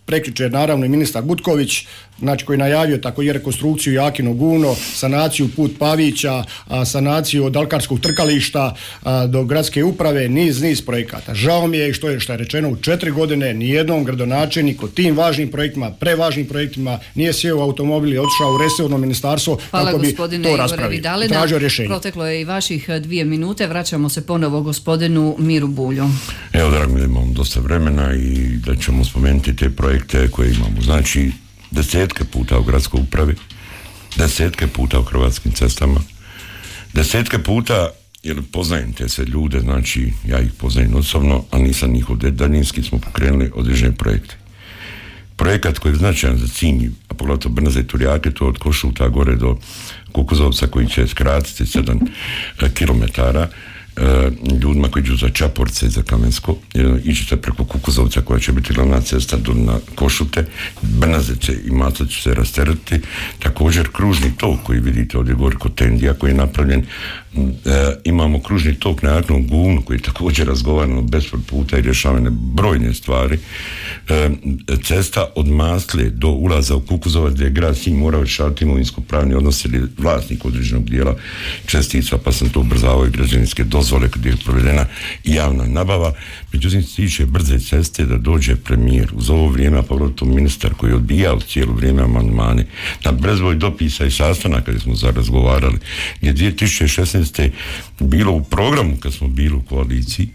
Speaker 3: prekjučer naravno i ministar Butković, znači koji je najavio također rekonstrukciju Jakino Guvno, sanaciju Put Pavića, a, sanaciju od alkarskog trkališta a, do gradske uprave, niz, niz projekata. Žao mi je što je, što je rečeno u četiri godine nijednom gradonačelniku tim važnim projektima, prevažnim projektima nije sjeo u automobil i otišao u resorno ministarstvo kako bi to raspravio. Tražio rješenje.
Speaker 1: Proteklo je i vaših dvije minute, vraćamo se ponovo gospodinu Miru Bulju.
Speaker 2: Evo, drago mi da imamo dosta vremena i da ćemo spomenuti te projekte koje imamo. Znači, desetke puta u gradskoj upravi, desetke puta u Hrvatskim cestama, desetke puta, jer poznajem te sve ljude, znači ja ih poznajem osobno, a nisam njihov daljinski, smo pokrenuli određene projekte. Projekat koji je značajan za Sinj, a poglavito Brnaze i Turjake, to od Košuta gore do Kukuzovca koji će skratiti sedam kilometara, ljudima koji iđu za Čaporce i za Kamensko, ići se preko Kukuzovca koja će biti glavna cesta do na Košute, Brnaze će i Maca će se rasteretiti, također kružni tok koji vidite ovdje gore kod Tendija koji je napravljen, e, imamo kružni tok na Jaknom Guvnu koji je također razgovarano bezbroj puta i rješavane brojne stvari, e, cesta od Masle do ulaza u Kukuzovac gdje je grad Sinj morao rješavati imovinsko-pravni odnos ili vlasnik određenog dijela čestica, pa sam to ubrzavao i građevinske dozvole gdje je provedena javna nabava. Međutim, se tiče brze ceste da dođe premijer uz ovo vrijeme, a poglavito ministar koji je odbijao cijelo vrijeme amandmane na bezbroj dopisa i sastanaka kada smo razgovarali, je dvije tisuće šesnaeste. bilo u programu kad smo bili u koaliciji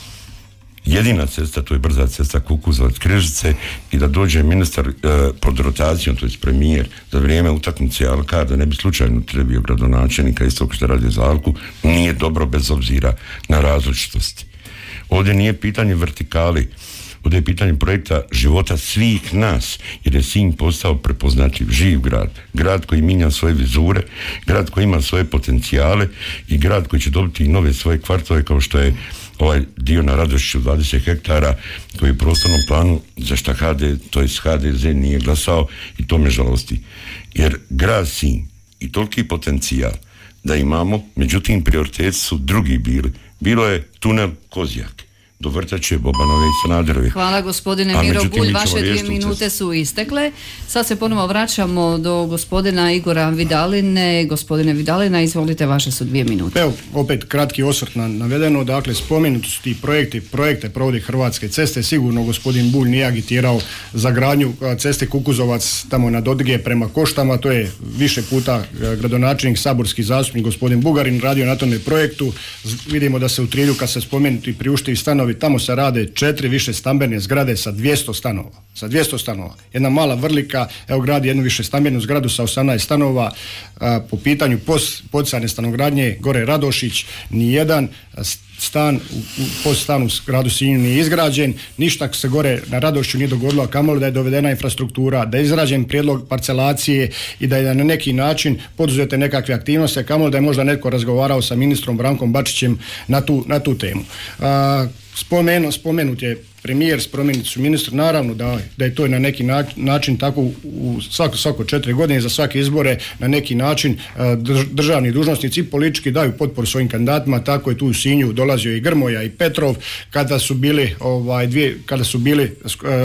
Speaker 2: jedina cesta, to je brza cesta Kukuzovac-Križice i da dođe ministar e, pod rotacijom, to je premijer, za vrijeme utakmice Alkar, da ne bi slučajno trebio gradonačelnika istog što radi za Alku, nije dobro bez obzira na različitosti. Ovdje nije pitanje vertikali, ovdje je pitanje projekta života svih nas, jer je Sinj postao prepoznatljiv, živ grad, grad koji mijenja svoje vizure, grad koji ima svoje potencijale i grad koji će dobiti i nove svoje kvartove kao što je ovaj dio na Radošću dvadeset hektara koji je u prostornom planu za šta H D, to jest H D Z nije glasao i to me žalosti. Jer grad Sinj i toliki potencijal da imamo, međutim prioriteti su drugi bili. Bilo je tunel Kozjak do Vrtače, Bobanove i Sanaderove.
Speaker 1: Hvala gospodine Miro Bulj, vaše dvije minute su istekle. Sad se ponovo vraćamo do gospodina Igora Vidaline. Gospodine Vidalina, izvolite, vaše su dvije minute.
Speaker 3: Evo, opet kratki osvrt na navedeno, dakle spomenuti su ti projekti, projekte provodi Hrvatske ceste, sigurno gospodin Bulj nije agitirao za gradnju ceste Kukuzovac tamo na Dodige prema Koštama, to je više puta gradonačelnik, saborski zastupnik gospodin Bugarin radio na tome projektu. Vidimo da se u Trilju kad se spomenuti priuštivi stanovi, tamo se rade četiri više stambene zgrade sa dvjesto stanova. Sa dvjesto stanova. Jedna mala Vrlika, evo gradi jednu više stambenu zgradu sa osamnaest stanova. A, po pitanju poticajne stanogradnje, gore Radošić, nijedan stan u, u podstanu u gradu Sinju nije izgrađen, ništa se gore na Radošću nije dogodilo, a kamoli da je dovedena infrastruktura, da je izrađen prijedlog parcelacije i da je na neki način poduzete nekakve aktivnosti, a kamoli da je možda netko razgovarao sa ministrom Brankom Bačićem na tu, na tu temu. A, spomenu, spomenut je premijer, spomenuti su ministri, naravno da, da je to na neki način tako u svako, svako četiri godine za svake izbore na neki način državni dužnosnici i politički daju potporu svojim kandidatima, tako je tu u Sinju dolazio i Grmoja i Petrov kada su bili ovaj dvije, kada su bili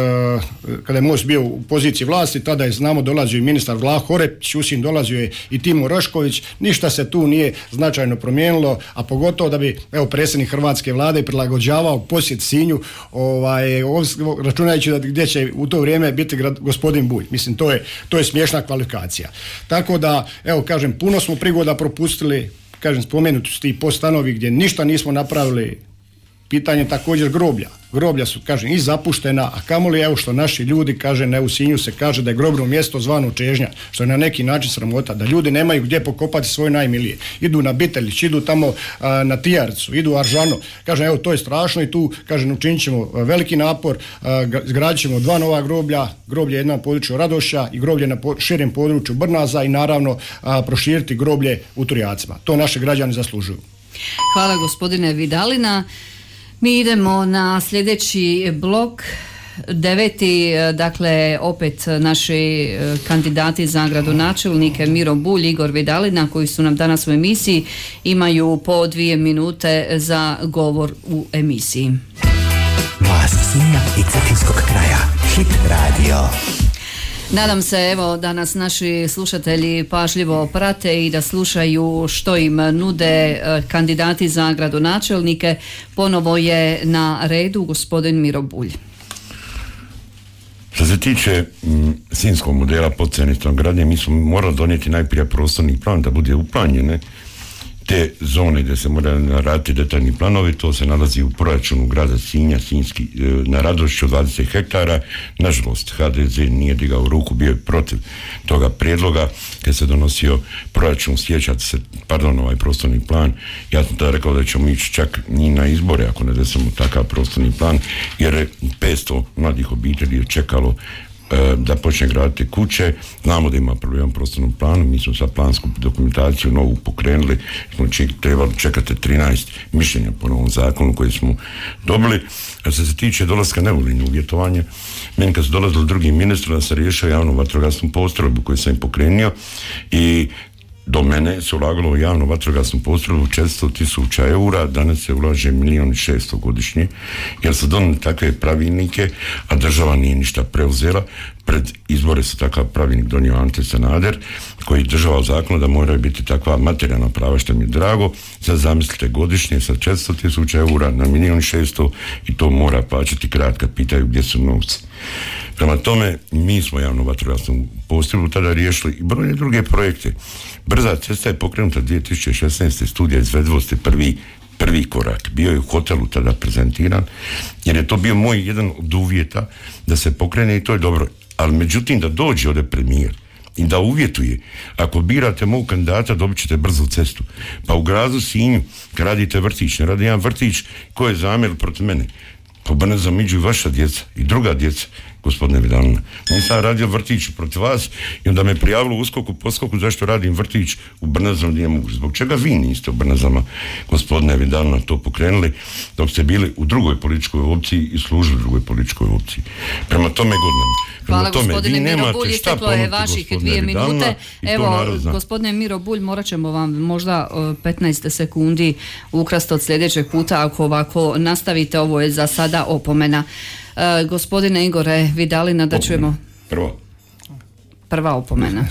Speaker 3: kada je Most bio u poziciji vlasti, tada je znamo dolazio i ministar Vlaho Orepić, u Sinj dolazio je i Timo Rašković, ništa se tu nije značajno promijenilo, a pogotovo da bi evo predsjednik hrvatske vlade prilagođavao posjet Sinju, ovaj računajući da gdje će u to vrijeme biti grad, gospodin Bulj. Mislim, to je, to je smiješna kvalifikacija. Tako da, evo kažem, puno smo prigoda propustili, kažem, spomenuti su ti postanovi gdje ništa nismo napravili. Pitanje također groblja. Groblja su, kažem, i zapuštena, a kamoli evo što naši ljudi, kaže, ne u Sinju se kaže da je grobno mjesto zvano Čežnja, što je na neki način sramota, da ljudi nemaju gdje pokopati svoje najmilije. Idu na Biteljić, idu tamo a, na Tijarcu, idu u Aržano. Kažem, evo, to je strašno i tu, kažem, učinit ćemo veliki napor, zgradit ćemo dva nova groblja, groblje jedna na području Radoša i groblje na po, širem području Brnaza i naravno a, proširiti groblje u Turjacima. To naši građani zaslužuju.
Speaker 1: Hvala gospodine Vidalina. Mi idemo na sljedeći blok, deveti, dakle opet naši kandidati za gradonačelnike Miro Bulj, Igor Vidalina, koji su nam danas u emisiji, imaju po dvije minute za govor u emisiji.
Speaker 4: Glas Sinja i cetinskog kraja. Hit radio.
Speaker 1: Nadam se evo da nas naši slušatelji pažljivo prate i da slušaju što im nude kandidati za gradonačelnike. Ponovo je na redu gospodin Miro Bulj.
Speaker 2: Što se tiče m, sinjskog modela poticajne stanogradnje, mi smo morali donijeti najprije prostorni plan da bude uplanjene te zone gdje se mora raditi detaljni planovi. To se nalazi u proračunu grada Sinja, Sinjski, na Radošću dvadeset hektara. Nažalost, ha de ze nije digao ruku, bio je protiv toga prijedloga kad se donosio proračun, sjećate se, pardon, ovaj prostorni plan. Ja sam tada rekao da ćemo ići čak i na izbore ako ne desamo takav prostorni plan, jer petsto mladih obitelji je čekalo da počne graditi kuće. Znamo da ima problem u prostornom planu, mi smo sad plansku dokumentaciju novu pokrenuli, smo ček, trebali čekati trinaest mišljenja po novom zakonu koji smo dobili. A što se tiče dolaska ne volim uvjetovanja, meni kad su dolazili drugi ministri da se riješio javnu vatrogasnu postrojbu koju sam im pokrenio i do mene se ulagalo u javnu vatrogasnu postrojbu četiristo tisuća eura, danas se ulaže milijon i šesto godišnje, jer su donijeli takve pravilnike, a država nije ništa preuzela. Pred izbore se takav pravilnik donio Ante Sanader, koji država zakon da moraju biti takva materijalna prava, što mi je drago. Sad zamislite godišnje sa četiristo tisuća eura na milijon i šesto i to mora plaćati kratka, pitaju gdje su novci. Prema tome, mi smo javnu vatrogasnu postrojbu tada riješili i brojne druge projekte. Brza cesta je pokrenuta dvije tisuće šesnaeste. studija izvedivosti, prvi prvi korak. Bio je u hotelu tada prezentiran, jer je to bio moj jedan od uvjeta da se pokrene i to je dobro. Ali međutim da dođe ovdje premijer i da uvjetuje, ako birate mog kandidata dobit ćete brzu cestu. Pa u gradu Sinju, kad radite vrtić, ne radi jedan vrtić ko je zamjer protiv mene. Pa brzo miđu i vaša djeca i druga djeca, gospodine Vidalina. Nisam radio vrtić protiv vas i onda me prijavilo u uskoku, poskoku zašto radim vrtić u Brnazama gdje mogu. Zbog čega vi niste u Brnazama, gospodine Vidalina, to pokrenuli dok ste bili u drugoj političkoj opciji i služili drugoj političkoj opciji. Prema tome godinama.
Speaker 1: Hvala gospodine Miro Bulj, isteklo je vaših dvije minute. Evo, gospodine Miro Bulj, morat ćemo vam možda petnaest sekundi ukrasti od sljedećeg puta ako ovako nastavite. Ovo je za sada opomena. Uh, gospodine Igore Vidalina, da čujemo.
Speaker 2: Prva.
Speaker 1: Prva opomena.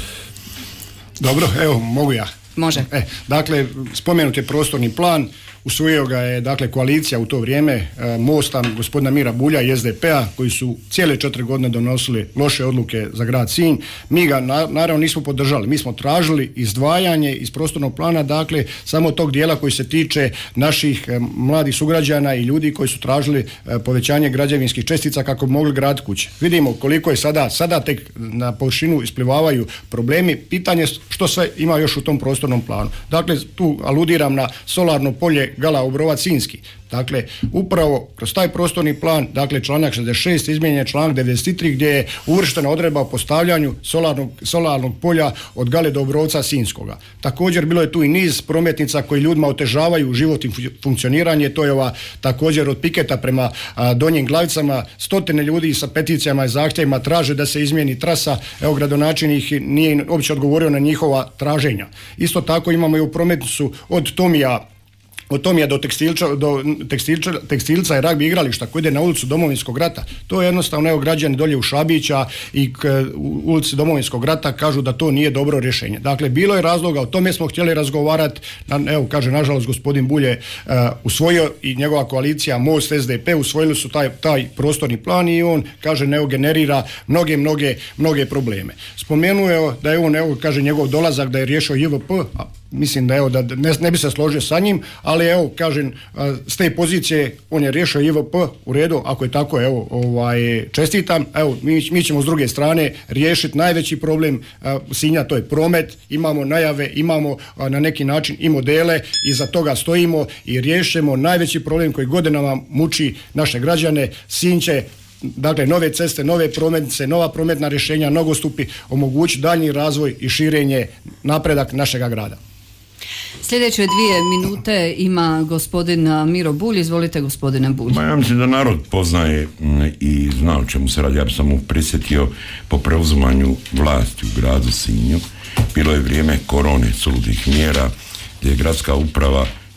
Speaker 3: Dobro, evo, mogu ja.
Speaker 1: Može.
Speaker 3: E, dakle, spomenut je prostorni plan, usvojio ga je dakle koalicija u to vrijeme e, Mosta, gospodina Mira Bulja i es de pe a koji su cijele četiri godine donosili loše odluke za grad Sinj. Mi ga na, naravno nismo podržali. Mi smo tražili izdvajanje iz prostornog plana, dakle samo tog dijela koji se tiče naših e, mladih sugrađana i ljudi koji su tražili e, povećanje građevinskih čestica kako bi mogli graditi kuće. Vidimo koliko je sada, sada tek na površinu isplivavaju problemi. Pitanje što sve ima još u tom prostornom planu. Dakle, tu aludiram na solarno polje Gala Obrovac Sinjski. Dakle, upravo kroz taj prostorni plan, dakle članak šezdeset šest izmijenjen je članak devedeset tri gdje je uvrštena odredba o postavljanju solarnog, solarnog polja od Gale do Obrovca Sinjskoga. Također bilo je tu i niz prometnica koji ljudima otežavaju život i funkcioniranje, to je ova također od Piketa prema a, Donjim Glavicama, stotine ljudi sa peticijama i zahtjevima traže da se izmijeni trasa, evo gradonačelnik nije uopće odgovorio na njihova traženja. Isto tako imamo i u prometnicu od Tomija od Tomija do, tekstilča, do tekstilča, tekstilca i ragbi igrališta koji ide na ulicu Domovinskog rata. To je jednostavno, evo građani dolje u Šabića i k u ulici Domovinskog rata kažu da to nije dobro rješenje. Dakle, bilo je razloga, o tome smo htjeli razgovarati, evo kaže, nažalost gospodin Bulj je uh, usvojio i njegova koalicija Most es de pe usvojili su taj, taj prostorni plan i on kaže ne generira mnoge, mnoge, mnoge probleme. Spomenuo je da je on, evo kaže, njegov dolazak da je riješio je ve pe, a mislim da evo da ne, ne bi se složio sa njim, ali evo kažem s te pozicije on je riješio je ve pe u redu, ako je tako evo ovaj čestitam. Evo mi, mi ćemo s druge strane riješiti najveći problem a, Sinja, to je promet. Imamo najave, imamo a, na neki način i modele i za toga stojimo i riješimo najveći problem koji godinama muči naše građane. Sinj će, dakle, nove ceste, nove prometnice, nova prometna rješenja, nogostupi omogući daljnji razvoj i širenje, napredak našega grada.
Speaker 1: Sljedeće dvije minute ima gospodin Miro Bulj. Izvolite, gospodine Bulj.
Speaker 2: Ma ja mislim da narod poznaje i zna o čemu se radi. Ja bi samo prisjetio po preuzimanju vlasti u gradu Sinju. Bilo je vrijeme korone, suludih mjera, gdje je gradska uprava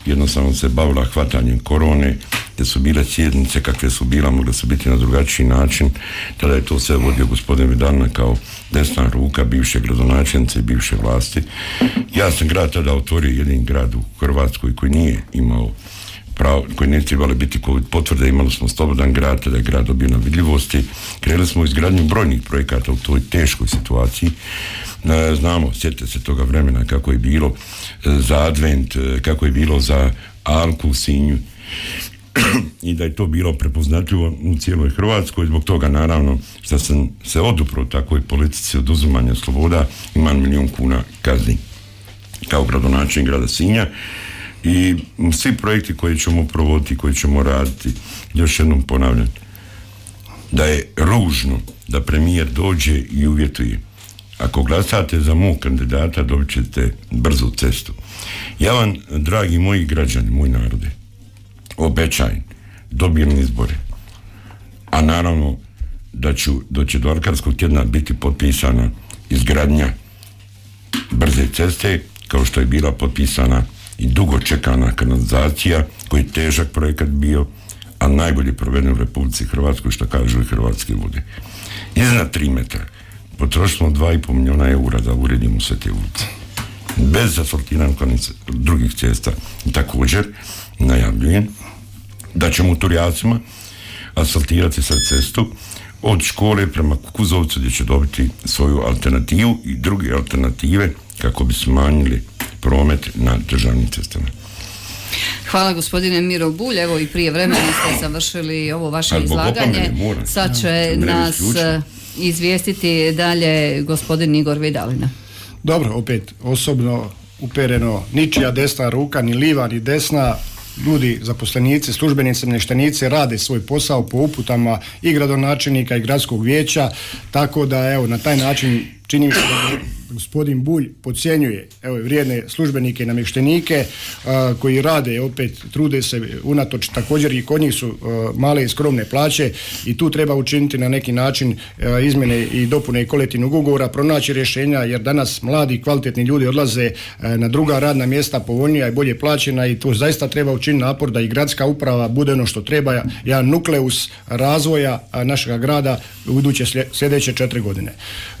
Speaker 2: jednostavno se bavila hvatanjem korone, gdje su bile sjednice kakve su bila, mogle su biti na drugačiji način. Tada je to sve vodio gospodin Vidalina kao desna ruka bivše gradonačelnice i bivše vlasti. Ja sam grad tada otvorio jedin grad u Hrvatskoj koji nije imao pravo, koji nije trebali biti COVID potvrde, imali smo slobodan grad, tada je grad dobio na vidljivosti. Krenuli smo u izgradnju brojnih projekata u toj teškoj situaciji. Znamo, sjetite se toga vremena kako je bilo za advent, kako je bilo za Alku u Sinju i da je to bilo prepoznatljivo u cijeloj Hrvatskoj. Zbog toga naravno što sam se odupro takvoj politici oduzimanja sloboda, imam milijun kuna kazni kao gradonačelnik grada Sinja. I svi projekti koji ćemo provoditi, koji ćemo raditi, još jednom ponavljam, da je ružno da premijer dođe i uvjetuje: ako glasate za mog kandidata, dobit ćete brzu cestu. Ja vam, dragi moji građani, moj narode, obećajem, dobijem izbore, a naravno da ću, da će do Alkarskog tjedna biti potpisana izgradnja brze ceste, kao što je bila potpisana i dugo čekana kanalizacija, koji je težak projekat bio, a najbolje proveden u Republici Hrvatskoj, što kažu i Hrvatske vode. Iznad tri metra potrošili smo dva i pol milijuna eura da uredimo sve te ulice. Bez asfaltiranih drugih cesta. Također najavljujem da ćemo u Turjacima asfaltirati sad cestu od škole prema Kukuzovcu, gdje će dobiti svoju alternativu i druge alternative kako bi smanjili promet na državnim cestama.
Speaker 1: Hvala gospodine Miro Bulj, evo i prije vremena ste završili ovo vaše izlaganje. Sad će nas izvijestiti dalje gospodin Igor Vidalina.
Speaker 3: Dobro, opet osobno upereno, ničija desna ruka, ni liva ni desna. Ljudi, zaposlenici, službenici, namještenici rade svoj posao po uputama i gradonačelnika i gradskog vijeća, tako da evo na taj način čini mi se da gospodin Bulj podcjenjuje evo vrijedne službenike i namještenike a, koji rade, opet trude se unatoč, također i kod njih su a, male i skromne plaće i tu treba učiniti na neki način a, izmjene i dopune i kolektivnog ugovora, pronaći rješenja, jer danas mladi kvalitetni ljudi odlaze a, na druga radna mjesta, povoljnija i bolje plaćena, i tu zaista treba učiniti napor da i gradska uprava bude ono što treba, jedan nukleus razvoja našega grada u iduće sljedeće četiri godine.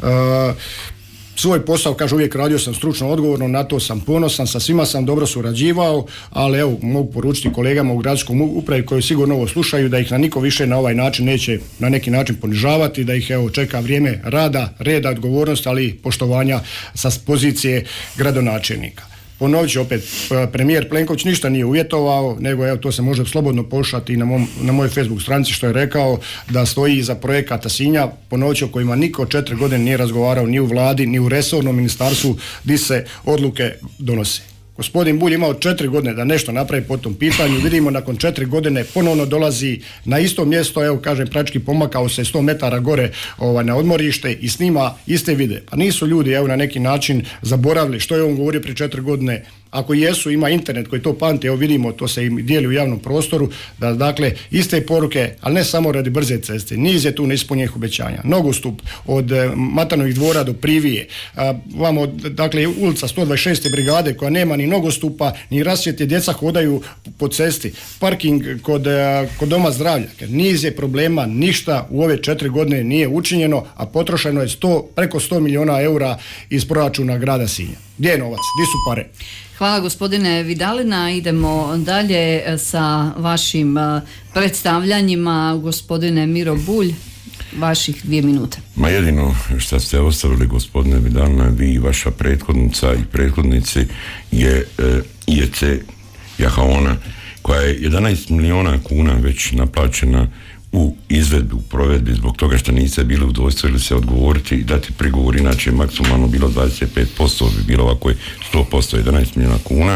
Speaker 3: A, Svoj posao, kaže, uvijek radio sam stručno, odgovorno, na to sam ponosan, sa svima sam dobro surađivao, ali evo, mogu poručiti kolegama u gradskom upravi koji sigurno ovo slušaju, da ih na niko više na ovaj način neće na neki način ponižavati, da ih evo čeka vrijeme rada, reda, odgovornosti, ali i poštovanja sa pozicije gradonačelnika. Ponovit ću opet, premijer Plenković ništa nije uvjetovao, nego evo to se može slobodno pošati i na, mom, na mojoj Facebook stranici, što je rekao da stoji iza projekata Sinja, ponovit ću, o kojima niko četiri godine nije razgovarao ni u vladi, ni u resornom ministarstvu gdje se odluke donose. Gospodin Bulj imao četiri godine da nešto napravi po tom pitanju, vidimo nakon četiri godine ponovno dolazi na isto mjesto, evo kažem, praktički pomakao se sto metara gore ovaj, na odmorište i snima iste vide. Pa nisu ljudi evo na neki način zaboravili što je on govorio prije četiri godine. Ako jesu, ima internet koji to pamti, evo vidimo, to se im dijeli u javnom prostoru, da dakle iste poruke, ali ne samo radi brze ceste, niz je tu neispunjenih obećanja. Nogostup od e, Matanovih dvora do Privije, a, vamo, dakle, ulica sto dvadeset šeste brigade koja nema ni nogostupa, ni rasvjete, djeca hodaju po cesti, parking kod, e, kod doma zdravlja. Niz je problema, ništa u ove četiri godine nije učinjeno, a potrošeno je sto, preko sto milijuna eura iz proračuna grada Sinja. Gdje je novac? Gdje su pare?
Speaker 1: Hvala gospodine Vidalina, idemo dalje sa vašim predstavljanjima. Gospodine Miro Bulj, vaših dvije minute.
Speaker 2: Ma jedino što ste ostavili gospodine Vidalina, vi i vaša prethodnica i prethodnici je e, I E C Jahaona, koja je jedanaest milijuna kuna već naplaćena u izvedbi, u provedbi, zbog toga što niste bili udostojili se odgovoriti i dati prigovor, inače maksimalno bilo dvadeset pet posto, bi bilo ovako je sto posto, jedanaest milijuna kuna.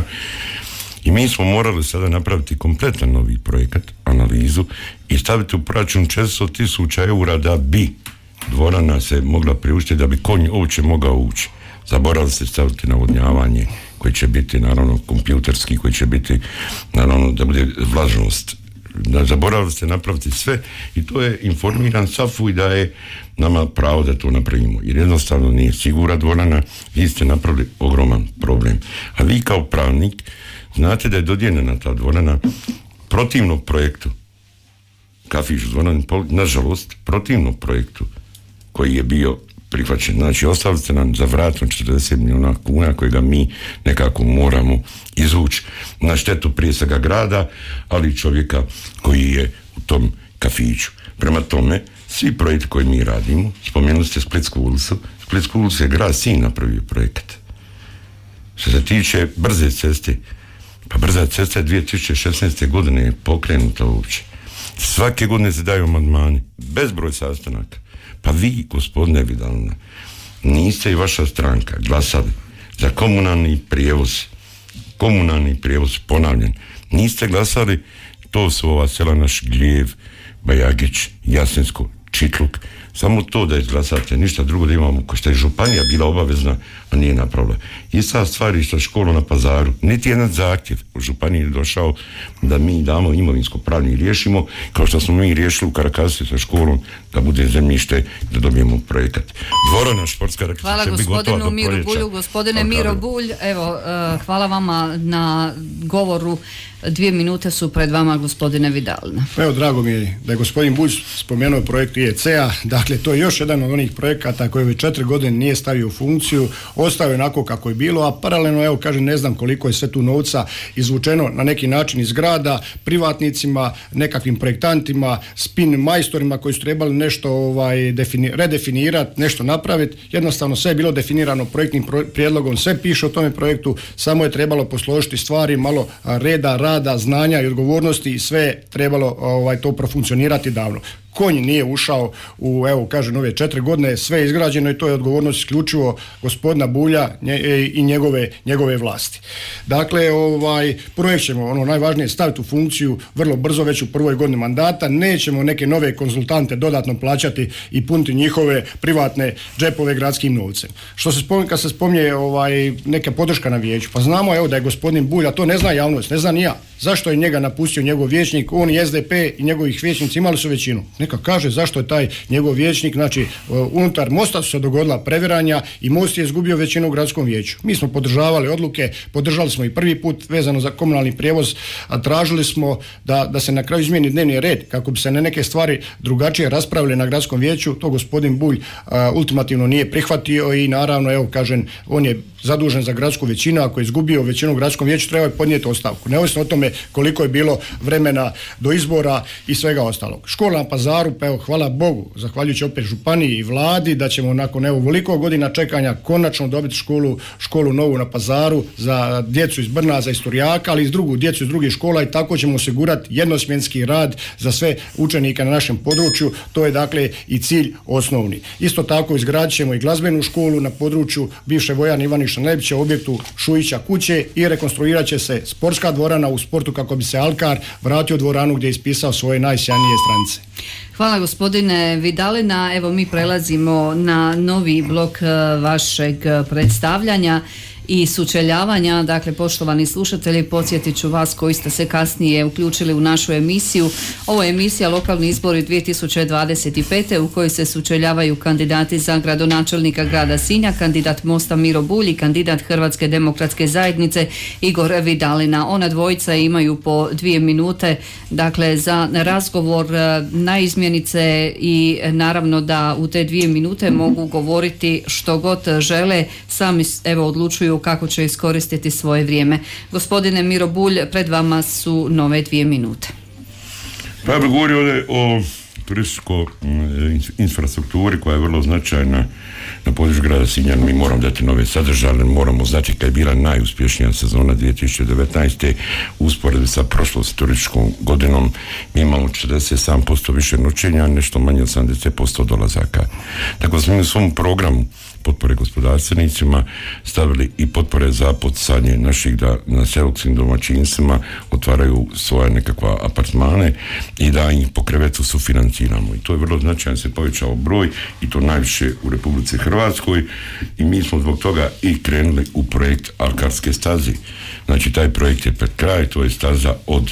Speaker 2: I mi smo morali sada napraviti kompletan novi projekat, analizu, i staviti u proračun četiristo tisuća eura da bi dvorana se mogla priuštiti, da bi konj uopće mogao ući. Zaboravili ste staviti navodnjavanje, koji će biti naravno kompjuterski, koji će biti naravno da bude vlažnost. Da zaboravili ste napraviti sve, i to je informiran SAFU i da je nama pravo da to napravimo, jer jednostavno nije sigurna dvorana. Vi ste napravili ogroman problem, a vi kao pravnik Znate da je dodijeljena ta dvorana protivno projektu, kafić Zvonan, nažalost, protivno projektu koji je bio prihvaćen. Znači, ostavili ste nam za vratom četrdeset milijuna kuna kojega mi nekako moramo izvući na štetu prije svega grada, ali i čovjeka koji je u tom kafiću. Prema tome, svi projekti koji mi radimo, spomenuli ste Splitsku ulicu, Splitsku ulicu je grad Sinj napravio projekat. Što se tiče brze ceste, pa brza cesta je dvije tisuće šesnaeste. godine je pokrenuta uopće. Svake godine se daju amandmani, bezbroj sastanaka. Pa vi, gospodine Vidalina, niste i vaša stranka glasali za komunalni prijevoz. Komunalni prijevoz, ponavljan. Niste glasali, to su ova sela naš Gljev, Bajagić, Jasensko, Čitluk. Samo to da izglasate, ništa drugo da imamo, ko što je županija bila obavezna, a nije napravila. Ista stvar i sa školom na Pazaru. Niti jedan zahtjev u županiji je došao da mi damo imovinsko pravni i riješimo, kao što smo mi riješili u Karakasu sa školom, da bude zemljište, da dobijemo projekat. Dvorana športska, rekli
Speaker 1: hvala
Speaker 2: se bi gotova do proljeća.
Speaker 1: gospodinu Miro Bulju. Gospodine Miro Bulj, evo, uh, hvala vama na govoru. Dvije minute su pred vama, gospodine Vidalina.
Speaker 3: Evo, drago mi je da je gospodin Bulj spomenuo projekt I E C-a. Dakle, to je još jedan od onih projekata koji već četiri godine nije stavio u funkciju, ostao je onako kako je bilo, a paralelno, evo, kažem, ne znam koliko je sve tu novca izvučeno na neki način iz grada, privatnicima, nekakvim projektantima, spin majstorima koji su trebali nešto ovaj, defini- redefinirati, nešto napraviti. Jednostavno sve je bilo definirano projektnim pro- prijedlogom, sve piše o tome projektu, samo je trebalo posložiti stvari, malo reda, rada, znanja i odgovornosti i sve je trebalo ovaj, to profunkcionirati davno. Konj nije ušao u, evo, kažem, ove četiri godine, sve je izgrađeno i to je odgovornost isključivo gospodina Bulja nje, i njegove, njegove vlasti. Dakle, ovaj, projekt ćemo, ono najvažnije, staviti u funkciju vrlo brzo, već u prvoj godini mandata. Nećemo neke nove konzultante dodatno plaćati i puniti njihove privatne džepove gradskim novcem. Što se spominje, kad se spominje ovaj, neka podrška na vijeću, pa znamo, evo, da je gospodin Bulj, a to ne zna javnost, ne zna ni ja, zašto je njega napustio njegov vijećnik, on i S D P i njegovih vijećnici imali su većinu. Neka kaže zašto je taj njegov vijećnik, znači unutar Mosta su se dogodila previranja i Most je izgubio većinu u gradskom vijeću. Mi smo podržavali odluke, podržali smo i prvi put vezano za komunalni prijevoz, a tražili smo da, da se na kraju izmijeni dnevni red kako bi se ne neke stvari drugačije raspravile na gradskom vijeću. To gospodin Bulj a, ultimativno nije prihvatio i naravno, evo, kažem, on je zadužen za gradsku većinu, ako je izgubio većinu u gradskom vijeću, treba je podnijeti ostavku. Neovisno o tome koliko je bilo vremena do izbora i svega ostalog. Škola na Pazaru, pa evo, hvala Bogu, zahvaljujući opet županiji i vladi, da ćemo nakon evo veliko godina čekanja konačno dobiti školu, školu novu na Pazaru za djecu iz Brna, za Istorijaka, ali i drugu djecu iz drugih škola i tako ćemo osigurati jednosmjenski rad za sve učenike na našem području. To je dakle i cilj osnovni. Isto tako izgradit ćemo i glazbenu školu na području bivše vojarne Ivaniša Nebića u objektu Šujića kuće i rekonstruirat će se sportska dvorana u sportu kako bi se Alkar vratio u dvoranu gdje je ispisao svoje najsjajnije stranice.
Speaker 1: Hvala gospodine Vidalina. Evo, mi prelazimo na novi blok vašeg predstavljanja i sučeljavanja. Dakle, poštovani slušatelji, podsjetit ću vas koji ste se kasnije uključili u našu emisiju. Ovo je emisija Lokalni izbori dvije tisuće dvadeset pete u kojoj se sučeljavaju kandidati za gradonačelnika grada Sinja, kandidat Mosta Miro Bulj i kandidat Hrvatske demokratske zajednice Igor Vidalina. Ona dvojica imaju po dvije minute, dakle, za razgovor na izmjenice i naravno da u te dvije minute mogu govoriti što god žele, sami evo odlučuju kako će iskoristiti svoje vrijeme. Gospodine Miro Bulj, pred vama su nove dvije minute.
Speaker 2: Pa ja bih govorio ovdje o turističkoj infrastrukturi koja je vrlo značajna na području grada Sinja. Mi moramo dati nove sadržaje, moramo znati kad je bila najuspješnija sezona dvije tisuće devetnaeste. usporedbi sa prošlom turističkom godinom mi imamo četrdeset sedam posto više noćenja, nešto manje od sedamdeset posto dolazaka. Tako smo u svom programu potpore gospodarstvenicima stavili i potpore za poticanje naših da na seoskim domaćinstvima otvaraju svoje nekakva apartmane i da ih po krevetu sufinanciramo. I to je vrlo značajno, se povećao broj i to najviše u Republici Hrvatskoj i mi smo zbog toga i krenuli u projekt Alkarske staze. Znači, taj projekt je pred kraj, to je staza od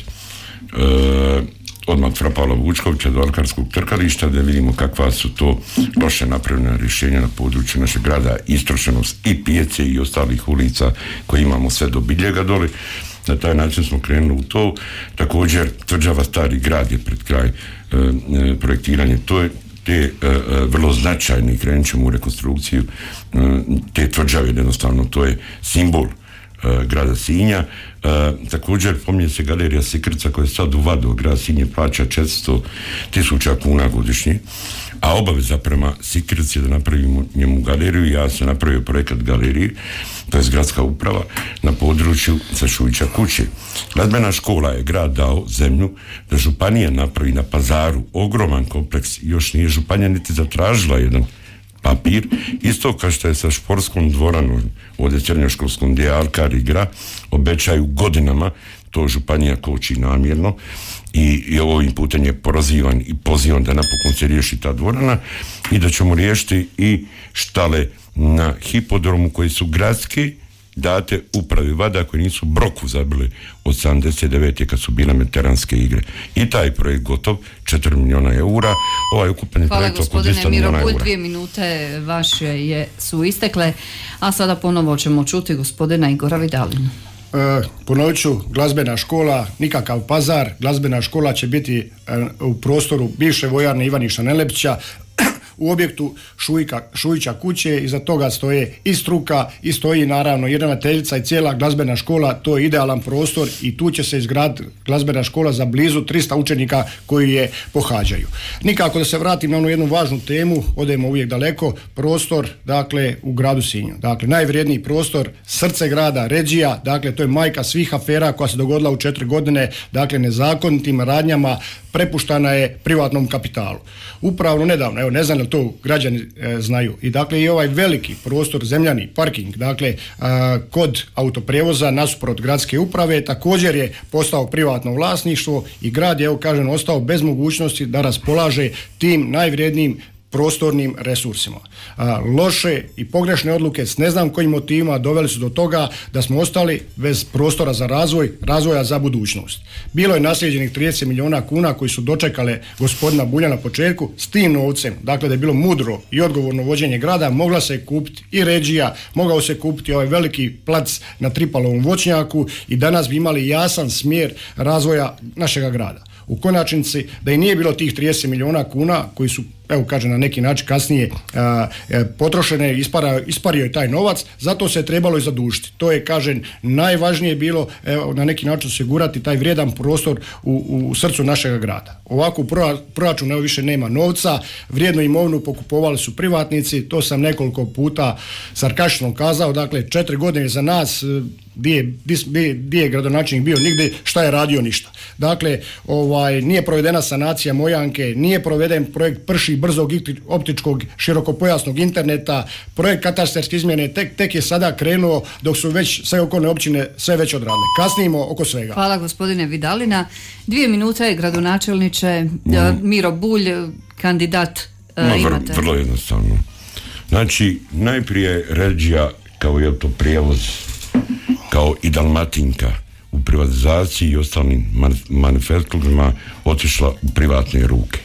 Speaker 2: e, odmah fra Pavla Vučkovića do Alkarskog trkališta, da vidimo kakva su to loše napravljena rješenja na području našeg grada, istrošenost i pijace i ostalih ulica koje imamo sve do Biljega dole. Na taj način smo krenuli u to. Također tvrđava Stari grad je pred kraj e, e, projektiranje. To je te e, e, vrlo značajne, krenut ćemo u rekonstrukciju e, te tvrđave, jednostavno to je simbol e, grada Sinja. E, također pominje se galerija Sikrca koja je sad u Vadu, grad Sinje plaća četiristo tisuća kuna godišnje, a obaveza prema Sikrci je da napravimo njemu galeriju. Ja sam napravio projekat galerije, to je gradska uprava na području sa Šujića kuće. Glazbena škola je grad dao zemlju da županija napravi na Pazaru ogroman kompleks, još nije županija niti zatražila jedan papir, isto kao što je sa športskom dvoranom ovdje srednjoškolskom gdje Alkar igra, obećaju godinama, to županija koči namjerno i, i ovim putem je prozivan i pozivan da napokon se riješi ta dvorana i da ćemo riješiti i štale na hipodromu koji su gradski date upravi Vada koji nisu broku zabili od sedamdeset devete kad su bile mediteranske igre. I taj projekt gotov, četiri milijuna eura, ovaj ukupan projekt oko dvjesto milijuna eura.
Speaker 1: Hvala gospodine Miro Bulj, dvije minute vaše je, su istekle, a sada ponovo ćemo čuti gospodina Igora Vidalina.
Speaker 3: E, ponovit ću, glazbena škola, nikakav pazar, glazbena škola će biti e, u prostoru bivše vojarne Ivaniša Nelebića, u objektu Šujka, Šujića kuće, iza toga stoje i struka i stoji naravno i ravnateljica i cijela glazbena škola, to je idealan prostor i tu će se izgraditi glazbena škola za blizu tristo učenika koji je pohađaju. Nikako da se vratim na onu jednu važnu temu, odemo uvijek daleko, prostor dakle u gradu Sinju. Dakle, najvrijedniji prostor, srce grada, Ređija, dakle to je majka svih afera koja se dogodila u četiri godine, dakle nezakonitim radnjama, prepuštana je privatnom kapitalu. Upravo nedavno, evo ne znam da to građani e, znaju, i dakle i ovaj veliki prostor, zemljani parking, dakle a, kod autoprijevoza nasuprot gradske uprave također je postao privatno vlasništvo i grad je, evo kažem, ostao bez mogućnosti da raspolaže tim najvrijednijim prostornim resursima. A, loše i pogrešne odluke s ne znam kojim motivima doveli su do toga da smo ostali bez prostora za razvoj, razvoja za budućnost. Bilo je naslijeđenih trideset milijuna kuna koji su dočekale gospodina Bulja na početku. S tim novcem, dakle da je bilo mudro i odgovorno vođenje grada, mogla se kupiti i Ređija, mogao se kupiti ovaj veliki plac na Tripalovom voćnjaku i danas bi imali jasan smjer razvoja našega grada. U konačnici, da i nije bilo tih trideset milijuna kuna koji su, evo kažem, na neki način kasnije a, a, potrošene, ispara, ispario je taj novac, zato se je trebalo i zadužiti. To je, kažem, najvažnije bilo, evo, na neki način osigurati taj vrijedan prostor u, u srcu našega grada. Ovako u proračunu evo više nema novca, vrijednu imovinu pokupovali su privatnici, to sam nekoliko puta sarkastično kazao, dakle četiri godine za nas, Gdje je gradonačelnik bio? Nigdje. Šta je radio? Ništa. Dakle, ovaj, nije provedena sanacija Mojanke, nije proveden projekt prši brzog optičkog širokopojasnog interneta, projekt katastarske izmjene tek, tek je sada krenuo dok su već sve okolne općine sve već odradile. Kasnimo oko svega.
Speaker 1: Hvala gospodine Vidalina. Dvije minute, gradonačelniče, mm. Miro Bulj, kandidat uh,
Speaker 2: no,
Speaker 1: imate.
Speaker 2: Vrlo jednostavno. Znači, najprije Ređija kao je to prijevoz, kao i Dalmatinka u privatizaciji i ostalim manifestima otišla u privatne ruke.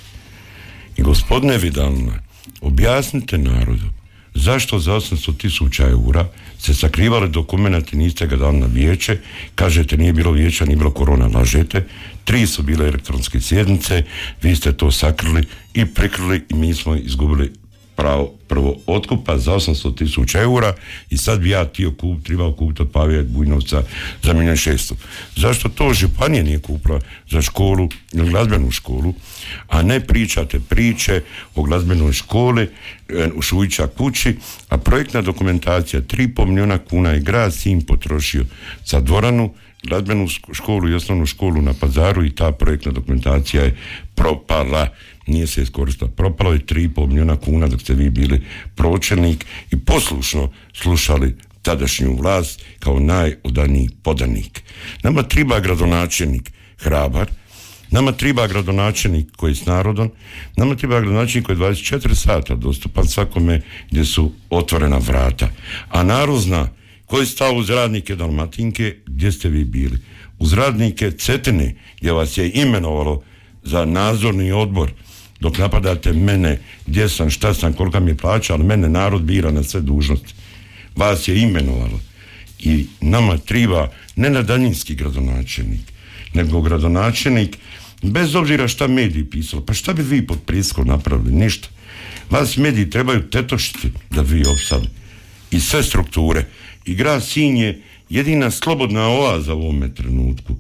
Speaker 2: I gospodine Vidalina, objasnite narodu zašto za osamsto tisuća eura se sakrivali dokumenti, niste ga dali na vijeće, kažete nije bilo vijeća, nije bilo korona, lažete, tri su bile elektronske sjednice, vi ste to sakrili i prikrili i mi smo izgubili pravo prvo otkupa za osamsto tisuća eura i sad bi ja tio kup, trebao kupiti od Pavija Bujnovca za milijun šesto. Zašto to županija nije kupila za školu ili glazbenu školu, a ne pričate priče o glazbenoj školi u Šujića kući, a projektna dokumentacija tri i pol milijuna kuna je grad Sinj potrošio za dvoranu, glazbenu školu i osnovnu školu na Pazaru i ta projektna dokumentacija je propala. Nije se iskoristila. Propalo je tri i pol milijuna kuna dok ste vi bili pročelnik i poslušno slušali tadašnju vlast kao najodaniji podanik. Nama triba gradonačelnik hrabar, nama triba gradonačelnik koji je s narodom, nama triba gradonačelnik koji je dvadeset četiri sata dostupan svakome gdje su otvorena vrata. A narod zna koji stav uz radnike Dalmatinke, gdje ste vi bili. Uz radnike Cetine, gdje vas je imenovalo za nadzorni odbor, dok napadate mene, gdje sam, šta sam, kolika mi je plaća, ali mene narod bira na sve dužnosti. Vas je imenovalo. I nama triba ne na daljinski gradonačelnik, nego gradonačelnik, bez obzira šta mediji pisali, pa šta bi vi pod pritiskom napravili? Ništa. Vas mediji trebaju tetošiti da vi opstali. I sve strukture. I grad Sinj je jedina slobodna oaza u ovome trenutku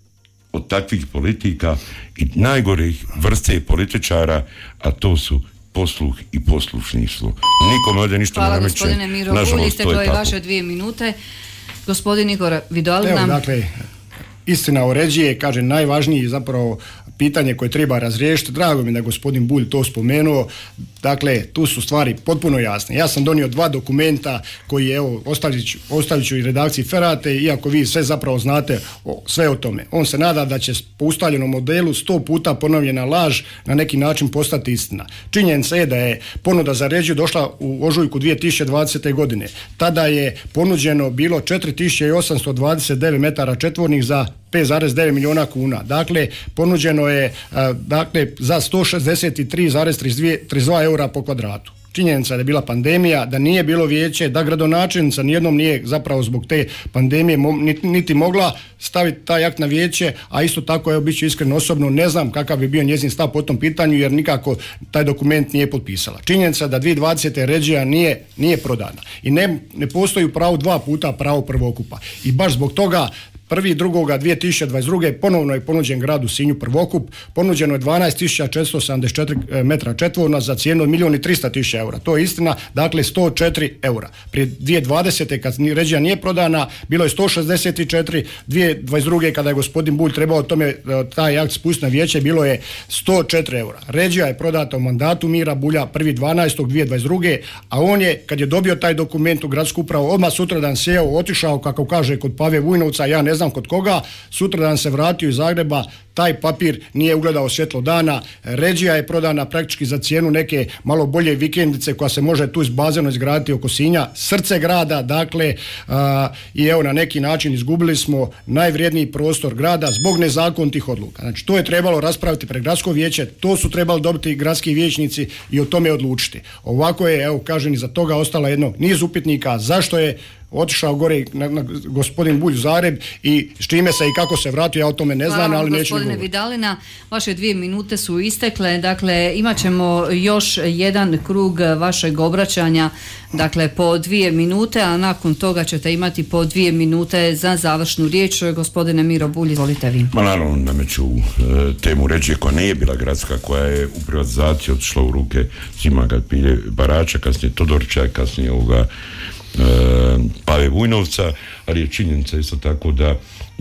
Speaker 2: od takvih politika i najgorih vrste političara, a to su posluh i poslušništvo. Nikome ovdje ništa
Speaker 1: Hvala,
Speaker 2: ne nameće.
Speaker 1: Hvala gospodine Miro Bulj, isteklo je vaše dvije minute. Gospodin Igor Vidalina.
Speaker 3: Evo, dakle, istina uređuje, kaže, najvažniji zapravo pitanje koje treba razriješiti. Drago mi je da je gospodin Bulj to spomenuo. Dakle, tu su stvari potpuno jasne. Ja sam donio dva dokumenta koji, evo, ostavit ću, ostavit ću i redakciji Ferate, iako vi sve zapravo znate o, sve o tome. On se nada da će po ustaljenom modelu sto puta ponovljena laž na neki način postati istina. Činjenica je da je ponuda za režiju došla u ožujku dvije tisuće dvadesete. godine. Tada je ponuđeno bilo četiri tisuće osamsto dvadeset devet metara četvornih za pet zarez devet milijuna kuna. Dakle, ponuđeno je dakle, za sto šezdeset tri zarez trideset dva eura po kvadratu. Činjenica je da je bila pandemija, da nije bilo vijeće, da gradonačelnica nijednom nije zapravo zbog te pandemije niti mogla staviti taj akt na vijeće, a isto tako, evo, bit ću iskren osobno, ne znam kakav bi bio njezin stav po tom pitanju, jer nikako taj dokument nije potpisala. Činjenica je da dvije tisuće dvadesete. režija nije, nije prodana i ne, ne postoji u pravu dva puta pravo prvokupa. I baš zbog toga prvi drugoga dvije tisuće dvadeset druge. ponovno je ponuđen gradu Sinju prvokup, ponuđeno je dvanaest tisuća četiristo sedamdeset četiri metra četvorna za cijenu od milijun i tristo tisuća eura. To je istina, dakle sto četiri eura. Prije dvije tisuće dvadesete. kad režija nije prodana, bilo je sto šezdeset četiri, dvije tisuće dvadeset druge. kada je gospodin Bulj trebao tome taj akt spustiti na vijeće, bilo je sto četiri eura. Režija je prodata u mandatu Mira Bulja prvi dvanaestog dvije tisuće dvadeset druge. a on je, kad je dobio taj dokument u gradsku upravu, odmah sutradan sjeo, otišao, kako kaže, kod Pave Vujnovca, ja ne znam kod koga, sutradan se vratio iz Zagreba, taj papir nije ugledao svjetlo dana, režija je prodana praktički za cijenu neke malo bolje vikendice koja se može tu iz bazeno izgraditi oko Sinja, srce grada, dakle, a, i evo, na neki način izgubili smo najvrijedniji prostor grada zbog nezakonitih odluka. Znači, to je trebalo raspraviti pred gradsko vijeće, to su trebali dobiti gradski vijećnici i o tome odlučiti. Ovako je, evo, kažem, iza toga ostala jedno niz upitnika, zašto je otišao gore na, na gospodin Bulj u Zagreb i s čime se i kako se vratio, ja o tome ne znam, ali neću govoriti.
Speaker 1: Gospodine Vidalina, vaše dvije minute su istekle, dakle imat ćemo još jedan krug vašeg obraćanja, dakle po dvije minute, a nakon toga ćete imati po dvije minute za završnu riječ. Gospodine Miro Bulj, izvolite vi.
Speaker 2: Ma naravno, nameću e, temu režije koja nije bila gradska, koja je u privatizaciji otišla u ruke Simaga Pilje Barača, kasnije Todorića, kasnije ovoga Pave Vujnovca, ali je činjenica isto tako da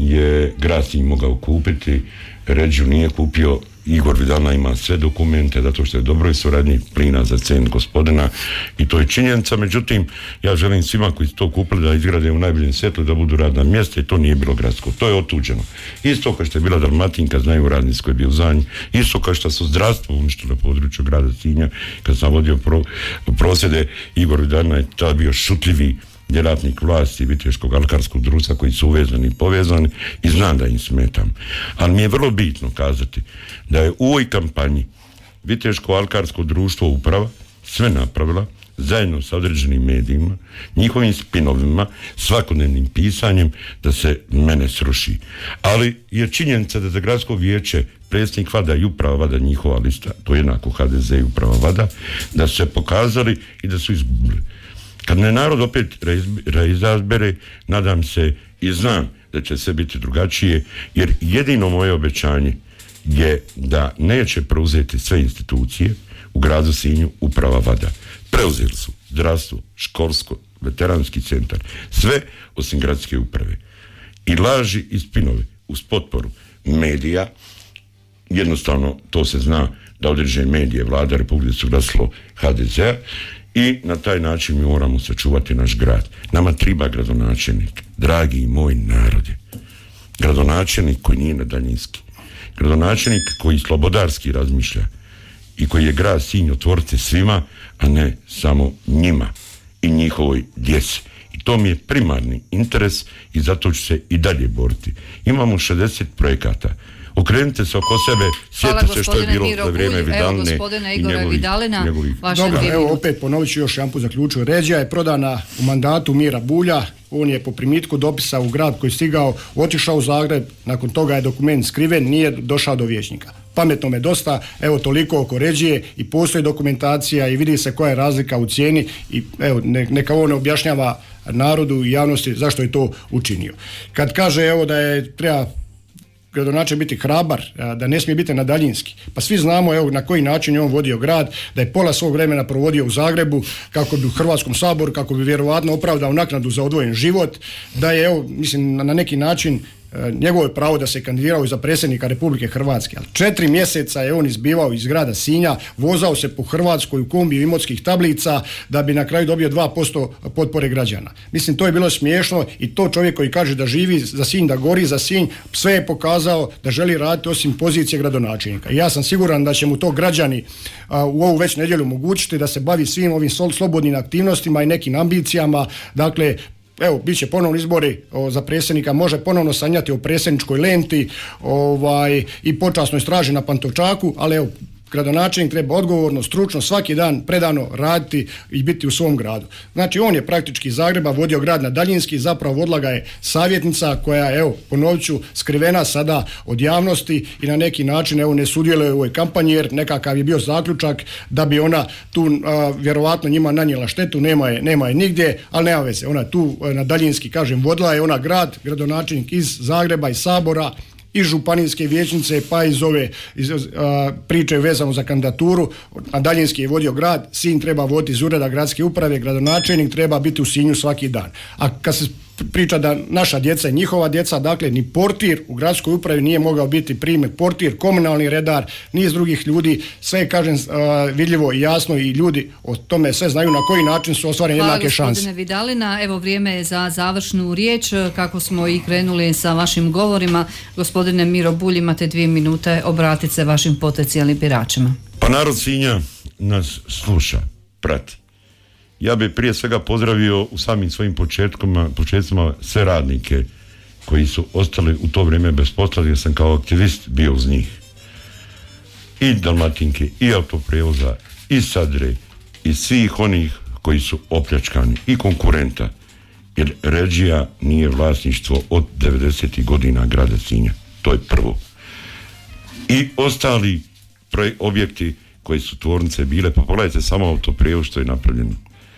Speaker 2: je grad Sinj mogao kupiti, režiju nije kupio. Igor Vidalina ima sve dokumente zato što je dobroj suradnji plina za cen gospodina i to je činjenica. Međutim, ja želim svima koji su to kupili da izgrade u najboljem svjetlu, da budu radna mjesta, i to nije bilo gradsko, to je otuđeno. Isto kao što je bila Dalmatinka, znaju radnici koji je bio za njih, isto kao što su zdravstvo uništilo na području grada Sinja. Kad sam vodio pro, prosvjede, Igor Vidalina je tada bio šutljivi djelatnik vlasti Viteškog alkarskog društva koji su uvezani i povezani, i znam da im smetam. Ali mi je vrlo bitno kazati da je u ovoj kampanji Viteško alkarsko društvo uprava sve napravila zajedno sa određenim medijima, njihovim spinovima, svakodnevnim pisanjem da se mene sruši. Ali je činjenica da za gradsko vijeće predsjednik Vada i uprava Vada, njihova lista, to je jednako H D Z i uprava Vada, da su se pokazali i da su izgubili. Kad me narod opet reizabere, nadam se i znam da će sve biti drugačije, jer jedino moje obećanje je da neće preuzeti sve institucije u gradu Sinju uprava Vada. Preuzeli su zdravstvo, školsko, veteranski centar, sve osim gradske uprave. I laži i spinove uz potporu medija, jednostavno to se zna da određene medije vlada Republike su glasilo H D Z-a, i na taj način mi moramo sačuvati naš grad. Nama treba gradonačelnik, dragi moj narode, gradonačelnik koji nije na daljinski, gradonačelnik koji slobodarski razmišlja i koji je grad Sinj otvoriti svima, a ne samo njima i njihovoj djeci. I to mi je primarni interes i zato ću se i dalje boriti. Imamo šezdeset projekata. Okrenite se oko sebe, sjetite se što je bilo za vrijeme Vidaline i njegovih, njegovih.
Speaker 3: Dobro, evo opet ponovit ću još jedan put zaključio. Režija je prodana u mandatu Mira Bulja, on je po primitku dopisa u grad koji je stigao, otišao u Zagreb, nakon toga je dokument skriven, nije došao do vijećnika. Pametno me dosta, evo toliko oko Ređije i postoji dokumentacija i vidi se koja je razlika u cijeni i evo neka ovo ne objašnjava narodu i javnosti zašto je to učinio. Kad kaže evo da je treba gradonačelnik biti hrabar, da ne smije biti na daljinski. Pa svi znamo evo na koji način je on vodio grad, da je pola svog vremena provodio u Zagrebu kako bi u Hrvatskom saboru, kako bi vjerovatno opravdao naknadu za odvojen život, da je evo mislim na neki način njegovo je pravo da se kandidirao za predsjednika Republike Hrvatske, ali četiri mjeseca je on izbivao iz grada Sinja, vozao se po Hrvatskoj u kombiju imotskih tablica da bi na kraju dobio dva posto potpore građana. Mislim, to je bilo smiješno i to čovjek koji kaže da živi za Sinj, da gori za Sinj, sve je pokazao da želi raditi osim pozicije gradonačelnika. I ja sam siguran da će mu to građani a, u ovu već nedjelju omogućiti da se bavi svim ovim slobodnim aktivnostima i nekim ambicijama, dakle, evo, bit će ponovno izbori o, za predsjednika, može ponovno sanjati o predsjedničkoj lenti ovaj, i počasnoj straži na Pantovčaku, ali evo, gradonačelnik treba odgovorno, stručno, svaki dan predano raditi i biti u svom gradu. Znači, on je praktički iz Zagreba vodio grad na daljinski, zapravo vodila ga je savjetnica koja, evo, ponovit ću, skrivena sada od javnosti i na neki način, evo, ne sudjeluje u ovoj kampanji jer nekakav je bio zaključak da bi ona tu a, vjerovatno njima nanijela štetu, nema je, nema je nigdje, ali nema veze. Ona tu na daljinski, kažem, vodila je ona grad, gradonačelnik iz Zagreba, iz Sabora, iz županijske vijećnice pa iz ove iz, a, priče vezano za kandidaturu, a daljinski je vodio grad, Sinj treba voditi iz ureda gradske uprave, gradonačelnik treba biti u Sinju svaki dan. A kad se priča da naša djeca i njihova djeca, dakle ni portir u gradskoj upravi nije mogao biti primjer, portir, komunalni redar, niz drugih ljudi, sve je, kažem, vidljivo i jasno i ljudi o tome sve znaju na koji način su ostvarene jednake šanse.
Speaker 1: Hvala gospodine Vidalina, evo vrijeme je za završnu riječ, kako smo i krenuli sa vašim govorima. Gospodine Miro Bulj, imate dvije minute, obratite se vašim potencijalnim biračima.
Speaker 2: Pa narod Sinja nas sluša, prati. Ja bih prije svega pozdravio u samim svojim početkama, početcima sve radnike koji su ostali u to vrijeme bez posla, jer sam kao aktivist bio uz njih. I Dalmatinke, i autoprijevoza, i Sadre, i svih onih koji su opljačkani, i konkurenta, jer Ređija nije vlasništvo od devedesetih godina grada Sinja. To je prvo. I ostali projek- objekti koji su tvornice bile, pa pogledajte samo autoprijevoz što je napravljeno.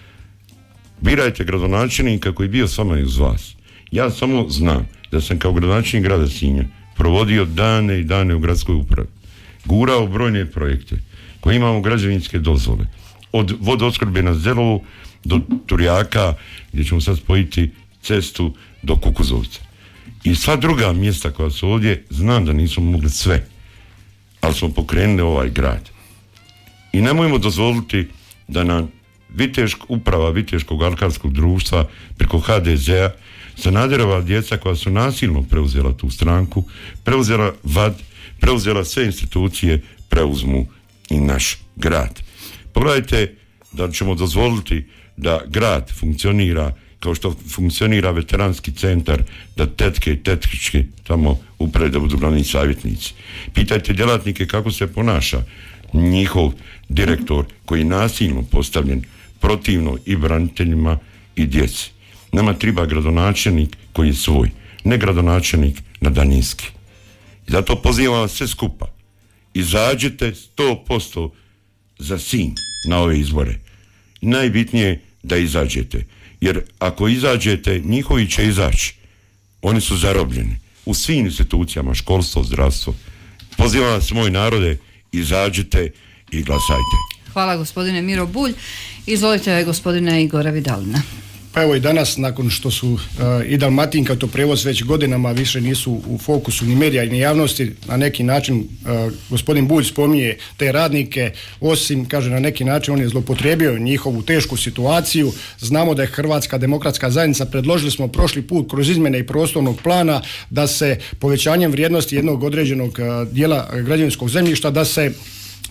Speaker 2: Birajte gradonačelnika koji je bio s vama i uz vas. Ja samo znam da sam kao gradonačelnik grada Sinja provodio dane i dane u gradskoj upravi, gurao brojne projekte koje imamo građevinske dozvole, od vodoopskrbe na Zelovu do Turjaka, gdje ćemo sad spojiti cestu do Kukuzovca. I sva druga mjesta koja su ovdje, znam da nismo mogli sve, ali smo pokrenuli ovaj grad. I nemojmo dozvoliti da nam Vitešk, uprava Viteškog alkarskog društva preko ha de zea, Sanaderova djeca koja su nasilno preuzela tu stranku, preuzela V A D, preuzela sve institucije, preuzmu i naš grad. Pogledajte da ćemo dozvoliti da grad funkcionira kao što funkcionira veteranski centar, da tetke i tetkičke tamo uprave da budu glavni savjetnici. Pitajte djelatnike kako se ponaša njihov direktor koji je nasilno postavljen protivno i braniteljima i djeci. Nama treba gradonačelnik koji je svoj, ne gradonačelnik na daljinski. I zato pozivam vas sve skupa. Izađite sto posto za Sinj na ove izbore. I najbitnije je da izađete. Jer ako izađete, njihovi će izaći. Oni su zarobljeni u svim institucijama, školstvo, zdravstvo. Pozivam vas, moj narode, izađite i glasajte.
Speaker 1: Hvala gospodine Miro Bulj. Izvolite gospodine Igora Vidalina.
Speaker 3: Pa evo i danas, nakon što su uh, i Dalmatinka, to prevoz već godinama više nisu u fokusu ni medija ni javnosti, na neki način uh, gospodin Bulj spominje te radnike, osim, kaže, na neki način on je zloupotrijebio njihovu tešku situaciju. Znamo da je Hrvatska demokratska zajednica, predložili smo prošli put kroz izmjene i prostornog plana da se povećanjem vrijednosti jednog određenog uh, dijela građevinskog zemljišta da se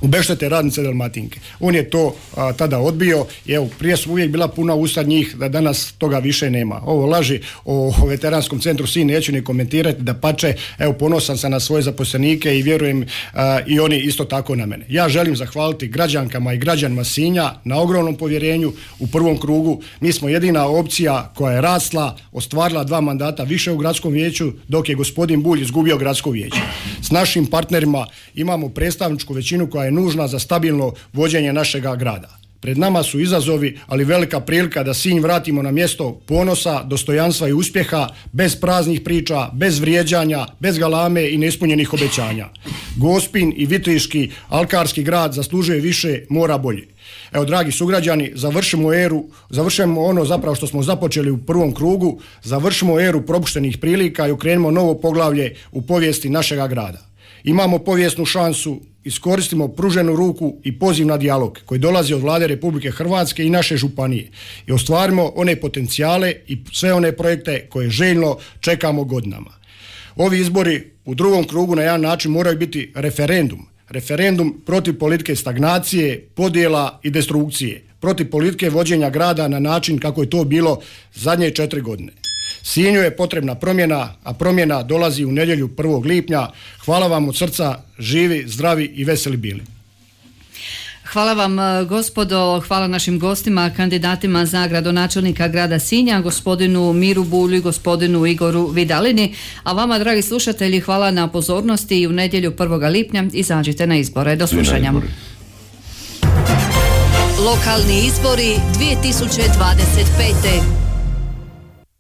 Speaker 3: obeštete radnice Dalmatinke. On je to a, tada odbio i evo, prije su uvijek bila puna usta njih da danas toga više nema. Ovo laži o, o veteranskom centru Sinj neću ni komentirati, da pače, evo ponosan sam na svoje zaposlenike i vjerujem a, i oni isto tako na mene. Ja želim zahvaliti građankama i građanima Sinja na ogromnom povjerenju u prvom krugu. Mi smo jedina opcija koja je rasla, ostvarila dva mandata više u gradskom vijeću, dok je gospodin Bulj izgubio gradsko vijeće. S našim partnerima imamo predstavničku većinu koja je nužna za stabilno vođenje našega grada. Pred nama su izazovi, ali velika prilika da Sinj vratimo na mjesto ponosa, dostojanstva i uspjeha, bez praznih priča, bez vrijeđanja, bez galame i neispunjenih obećanja. Gospin i Vitriški alkarski grad zaslužuje više, mora bolje. Evo, dragi sugrađani, završimo eru, završimo ono zapravo što smo započeli u prvom krugu, završimo eru propuštenih prilika i okrenimo novo poglavlje u povijesti našega grada. Imamo povijesnu šansu, iskoristimo pruženu ruku i poziv na dijalog koji dolazi od Vlade Republike Hrvatske i naše županije i ostvarimo one potencijale i sve one projekte koje željno čekamo godinama. Ovi izbori u drugom krugu na jedan način moraju biti referendum. Referendum protiv politike stagnacije, podjela i destrukcije, protiv politike vođenja grada na način kako je to bilo zadnje četiri godine. Sinju je potrebna promjena, a promjena dolazi u nedjelju prvog lipnja. Hvala vam od srca, živi, zdravi i veseli bili.
Speaker 1: Hvala vam gospodo, hvala našim gostima, kandidatima za gradonačelnika grada Sinja, gospodinu Miru Bulju i gospodinu Igoru Vidalini, a vama dragi slušatelji hvala na pozornosti i u nedjelju prvog lipnja izađite na izbore. Do slušanja.
Speaker 5: Lokalni izbori dvije tisuće dvadeset pete.